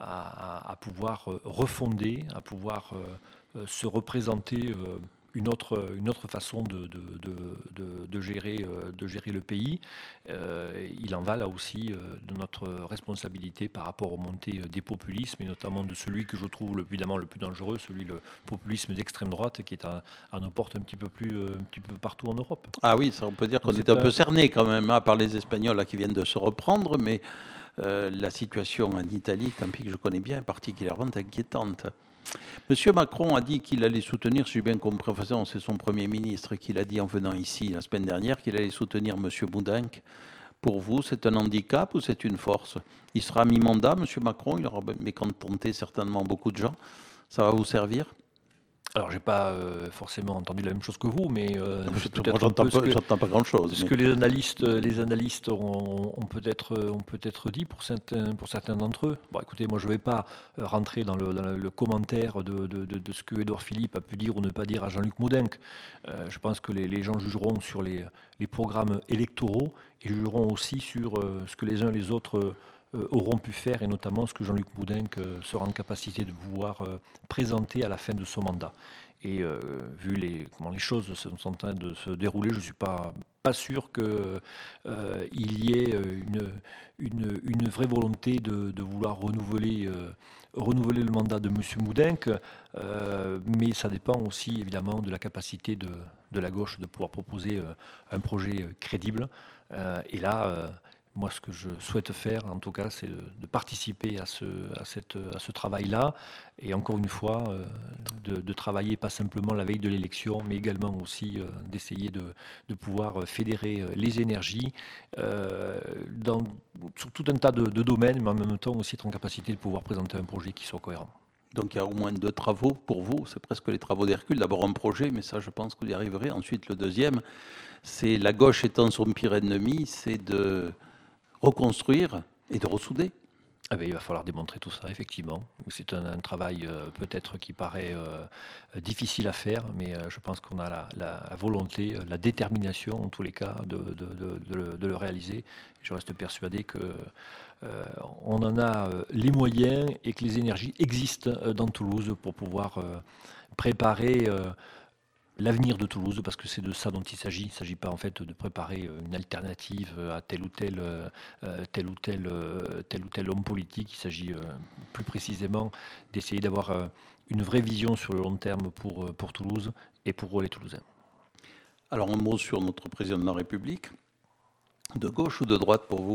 à, à pouvoir refonder, à pouvoir euh, se représenter euh, une autre, une autre façon de, de, de, de, de, gérer, de gérer le pays. Euh, il en va là aussi euh, de notre responsabilité par rapport aux montées des populismes, et notamment de celui que je trouve le, évidemment le plus dangereux, celui le populisme d'extrême droite, qui est à, à nos portes un petit peu plus euh, un petit peu partout en Europe. Ah oui, ça on peut dire qu'on est un peu cerné quand même hein, par les Espagnols là, qui viennent de se reprendre, mais euh, la situation en Italie, tant pis que je connais bien, est particulièrement inquiétante. Monsieur Macron a dit qu'il allait soutenir, si j'ai bien compris, enfin, c'est son Premier ministre qui l'a dit en venant ici la semaine dernière, qu'il allait soutenir Monsieur Moudenc. Pour vous, c'est un handicap ou c'est une force? Il sera mi-mandat, Monsieur Macron, il aura mécontenté certainement beaucoup de gens. Ça va vous servir? Alors, j'ai pas euh, forcément entendu la même chose que vous, mais euh, moi, j'entends pas, que, pas grand-chose. Ce mais... que les analystes, les analystes ont, ont peut-être, ont peut-être dit pour certains, pour certains d'entre eux. Bon, écoutez, moi, je ne vais pas rentrer dans le, dans le commentaire de, de, de, de ce que Édouard Philippe a pu dire ou ne pas dire à Jean-Luc Moudenc. Euh, je pense que les, les gens jugeront sur les, les programmes électoraux et jugeront aussi sur euh, ce que les uns et les autres euh, auront pu faire, et notamment ce que Jean-Luc Moudenc euh, sera en capacité de pouvoir euh, présenter à la fin de son mandat. Et euh, vu les, comment les choses sont en train de se dérouler, je ne suis pas, pas sûr qu'il euh, y ait une, une, une vraie volonté de, de vouloir renouveler, euh, renouveler le mandat de M. Moudenc, euh, mais ça dépend aussi évidemment de la capacité de, de la gauche de pouvoir proposer euh, un projet crédible. Euh, et là, euh, moi, ce que je souhaite faire, en tout cas, c'est de, de participer à ce, à cette, à ce travail-là. Et encore une fois, euh, de, de travailler pas simplement la veille de l'élection, mais également aussi euh, d'essayer de, de pouvoir fédérer les énergies euh, dans, sur tout un tas de, de domaines, mais en même temps aussi être en capacité de pouvoir présenter un projet qui soit cohérent. Donc il y a au moins deux travaux pour vous, c'est presque les travaux d'Hercule. D'abord un projet, mais ça je pense que vous y arriverez. Ensuite le deuxième, c'est la gauche étant son pire ennemi, c'est de reconstruire et de ressouder. Ah ben, il va falloir démontrer tout ça, effectivement. C'est un, un travail euh, peut-être qui paraît euh, difficile à faire, mais euh, je pense qu'on a la, la, la volonté, la détermination, en tous les cas, de, de, de, de, le, de le réaliser. Je reste persuadé que euh, on en a euh, les moyens et que les énergies existent euh, dans Toulouse pour pouvoir euh, préparer euh, l'avenir de Toulouse, parce que c'est de ça dont il s'agit. Il ne s'agit pas en fait de préparer une alternative à tel ou tel, euh, tel ou tel, euh, tel ou tel homme politique. Il s'agit euh, plus précisément d'essayer d'avoir euh, une vraie vision sur le long terme pour, pour Toulouse et pour les Toulousains. Alors un mot sur notre président de la République. De gauche ou de droite pour vous ?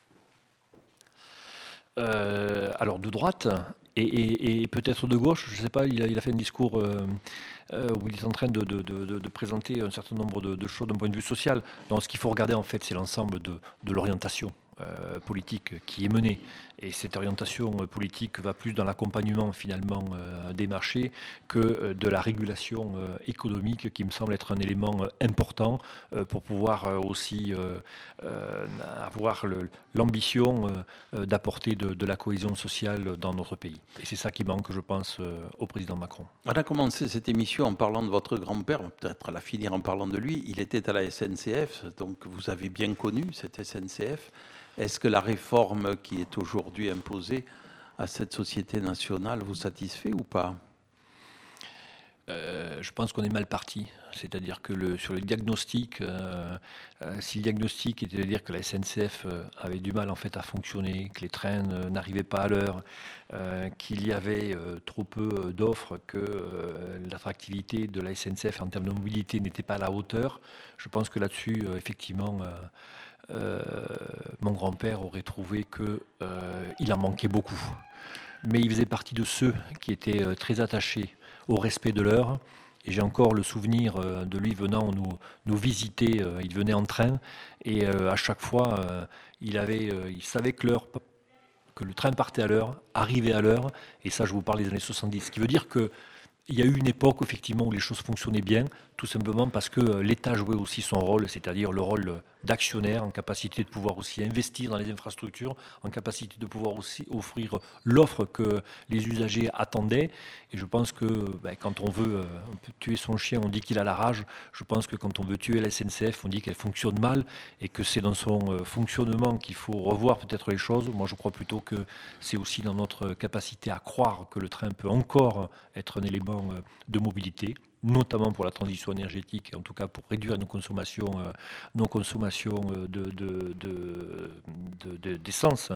euh, Alors de droite et, et, et peut-être de gauche, je ne sais pas, il a, il a fait un discours... Euh, Euh, où il est en train de, de, de, de présenter un certain nombre de, de choses d'un point de vue social. Donc ce qu'il faut regarder en fait, c'est l'ensemble de, de l'orientation euh, politique qui est menée. Et cette orientation politique va plus dans l'accompagnement finalement euh, des marchés que euh, de la régulation euh, économique, qui me semble être un élément euh, important euh, pour pouvoir euh, aussi euh, euh, avoir le, l'ambition euh, d'apporter de, de la cohésion sociale dans notre pays. Et c'est ça qui manque, je pense, euh, au président Macron. On a commencé cette émission en parlant de votre grand-père, peut-être à la finir en parlant de lui. Il était à la S N C F, donc vous avez bien connu cette S N C F. Est-ce que la réforme qui est aujourd'hui imposée à cette société nationale vous satisfait ou pas ? Euh, je pense qu'on est mal parti. C'est-à-dire que le, sur le diagnostic, euh, euh, si le diagnostic était de dire que la S N C F euh, avait du mal en fait à fonctionner, que les trains euh, n'arrivaient pas à l'heure, euh, qu'il y avait euh, trop peu d'offres, que euh, l'attractivité de la S N C F en termes de mobilité n'était pas à la hauteur, je pense que là-dessus, euh, effectivement, euh, euh, mon grand-père aurait trouvé qu'il euh, en manquait beaucoup. Mais il faisait partie de ceux qui étaient euh, très attachés au respect de l'heure. Et j'ai encore le souvenir euh, de lui venant nous, nous visiter. Euh, il venait en train et euh, à chaque fois, euh, il, avait, euh, il savait que l'heure, que le train partait à l'heure, arrivait à l'heure. Et ça, je vous parle des années soixante-dix. Ce qui veut dire que il y a eu une époque effectivement où les choses fonctionnaient bien, tout simplement parce que l'État jouait aussi son rôle, c'est-à-dire le rôle d'actionnaire, en capacité de pouvoir aussi investir dans les infrastructures, en capacité de pouvoir aussi offrir l'offre que les usagers attendaient. Et je pense que ben, quand on veut, on peut tuer son chien, on dit qu'il a la rage. Je pense que quand on veut tuer la S N C F, on dit qu'elle fonctionne mal et que c'est dans son fonctionnement qu'il faut revoir peut-être les choses. Moi, je crois plutôt que c'est aussi dans notre capacité à croire que le train peut encore être un élément de mobilité, notamment pour la transition énergétique, et en tout cas pour réduire nos consommations, euh, nos consommations de, de, de, de, de, d'essence,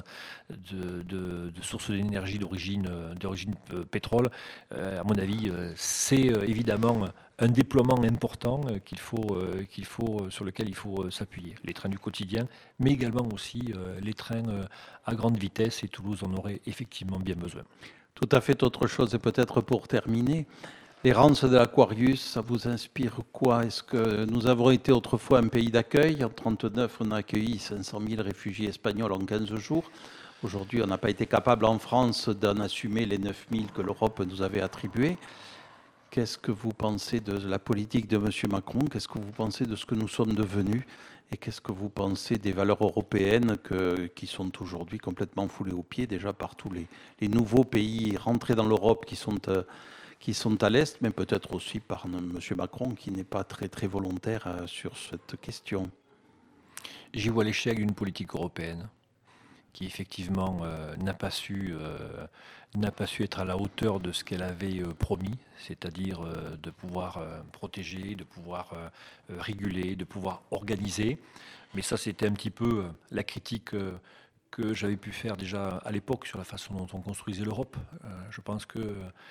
de, de, de sources d'énergie d'origine, d'origine pétrole. Euh, à mon avis, c'est euh, évidemment un déploiement important euh, qu'il faut, euh, qu'il faut, sur lequel il faut euh, s'appuyer. Les trains du quotidien, mais également aussi euh, les trains euh, à grande vitesse, et Toulouse en aurait effectivement bien besoin. Tout à fait autre chose, et peut-être pour terminer, l'errance de l'Aquarius, ça vous inspire quoi ? Est-ce que nous avons été autrefois un pays d'accueil ? En mille neuf cent trente-neuf, on a accueilli cinq cent mille réfugiés espagnols en quinze jours. Aujourd'hui, on n'a pas été capable en France d'en assumer les neuf mille que l'Europe nous avait attribués. Qu'est-ce que vous pensez de la politique de M. Macron ? Qu'est-ce que vous pensez de ce que nous sommes devenus ? Et qu'est-ce que vous pensez des valeurs européennes que, qui sont aujourd'hui complètement foulées aux pieds déjà par tous les, les nouveaux pays rentrés dans l'Europe qui sont, euh, qui sont à l'Est, mais peut-être aussi par M. Macron qui n'est pas très, très volontaire euh, sur cette question ? J'y vois l'échec d'une politique européenne qui effectivement euh, n'a pas su euh, n'a pas su être à la hauteur de ce qu'elle avait euh, promis, c'est-à-dire euh, de pouvoir euh, protéger, de pouvoir euh, réguler, de pouvoir organiser. Mais ça, c'était un petit peu euh, la critique euh, que j'avais pu faire déjà à l'époque sur la façon dont on construisait l'Europe. Euh, je pense que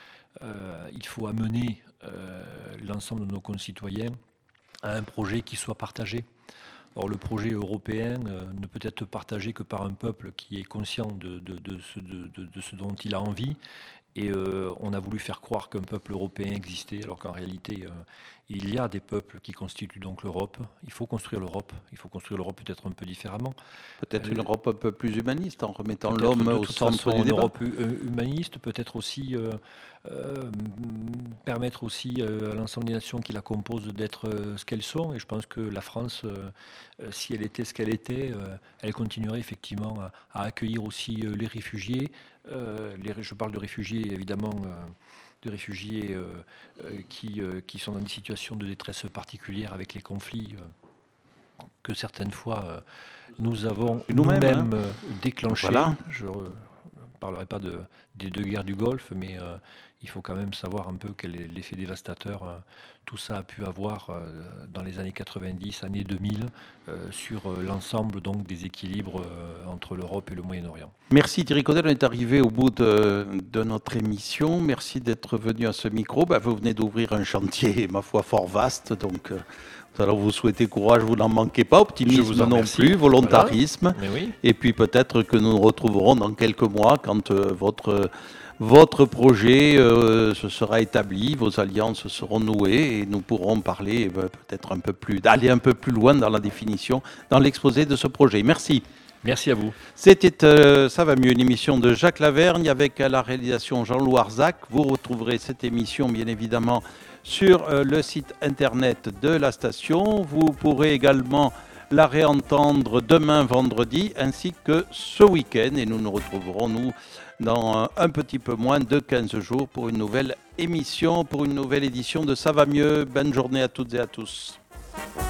euh, il faut amener euh, l'ensemble de nos concitoyens à un projet qui soit partagé. Or, le projet européen euh, ne peut être partagé que par un peuple qui est conscient de, de, de, ce, de, de ce dont il a envie. Et euh, on a voulu faire croire qu'un peuple européen existait, alors qu'en réalité, euh, il y a des peuples qui constituent donc l'Europe. Il faut construire l'Europe. Il faut construire l'Europe peut-être un peu différemment. Peut-être Euh, une Europe un peu plus humaniste, en remettant Peut-être l'homme de au toute centre façon du une débat. Europe hu- humaniste, peut-être aussi euh, euh, permettre aussi euh, à l'ensemble des nations qui la composent d'être euh, ce qu'elles sont. Et je pense que la France, euh, euh, si elle était ce qu'elle était, euh, elle continuerait effectivement à, à accueillir aussi euh, les réfugiés. Euh, les, je parle de réfugiés évidemment. Euh, de réfugiés euh, euh, qui, euh, qui sont dans des situations de détresse particulières avec les conflits euh, que certaines fois euh, nous avons Nous-mêmes, nous-mêmes hein. euh, déclenchés. Voilà. Je ne parlerai pas de, des deux guerres du Golfe, mais euh, il faut quand même savoir un peu quel est l'effet dévastateur euh, tout ça a pu avoir euh, dans les années quatre-vingt-dix, années deux mille, euh, sur euh, l'ensemble donc des équilibres euh, entre l'Europe et le Moyen-Orient. Merci Thierry Codel, on est arrivé au bout de, de notre émission. Merci d'être venu à ce micro. Ben, vous venez d'ouvrir un chantier, ma foi, fort vaste. Donc, euh, alors vous souhaitez courage, vous n'en manquez pas. Optimisme non plus, volontarisme. Voilà. Oui. Et puis peut-être que nous nous retrouverons dans quelques mois quand euh, votre, votre projet euh, se sera établi, vos alliances seront nouées et nous pourrons parler euh, peut-être un peu plus, d'aller un peu plus loin dans la définition, dans l'exposé de ce projet. Merci. Merci à vous. C'était euh, Ça va mieux, une émission de Jacques Lavergne avec à la réalisation Jean-Loup Arzac. Vous retrouverez cette émission bien évidemment sur euh, le site internet de la station. Vous pourrez également la réentendre demain vendredi ainsi que ce week-end. Et nous nous retrouverons nous dans euh, un petit peu moins de quinze jours pour une nouvelle émission, pour une nouvelle édition de Ça va mieux. Bonne journée à toutes et à tous.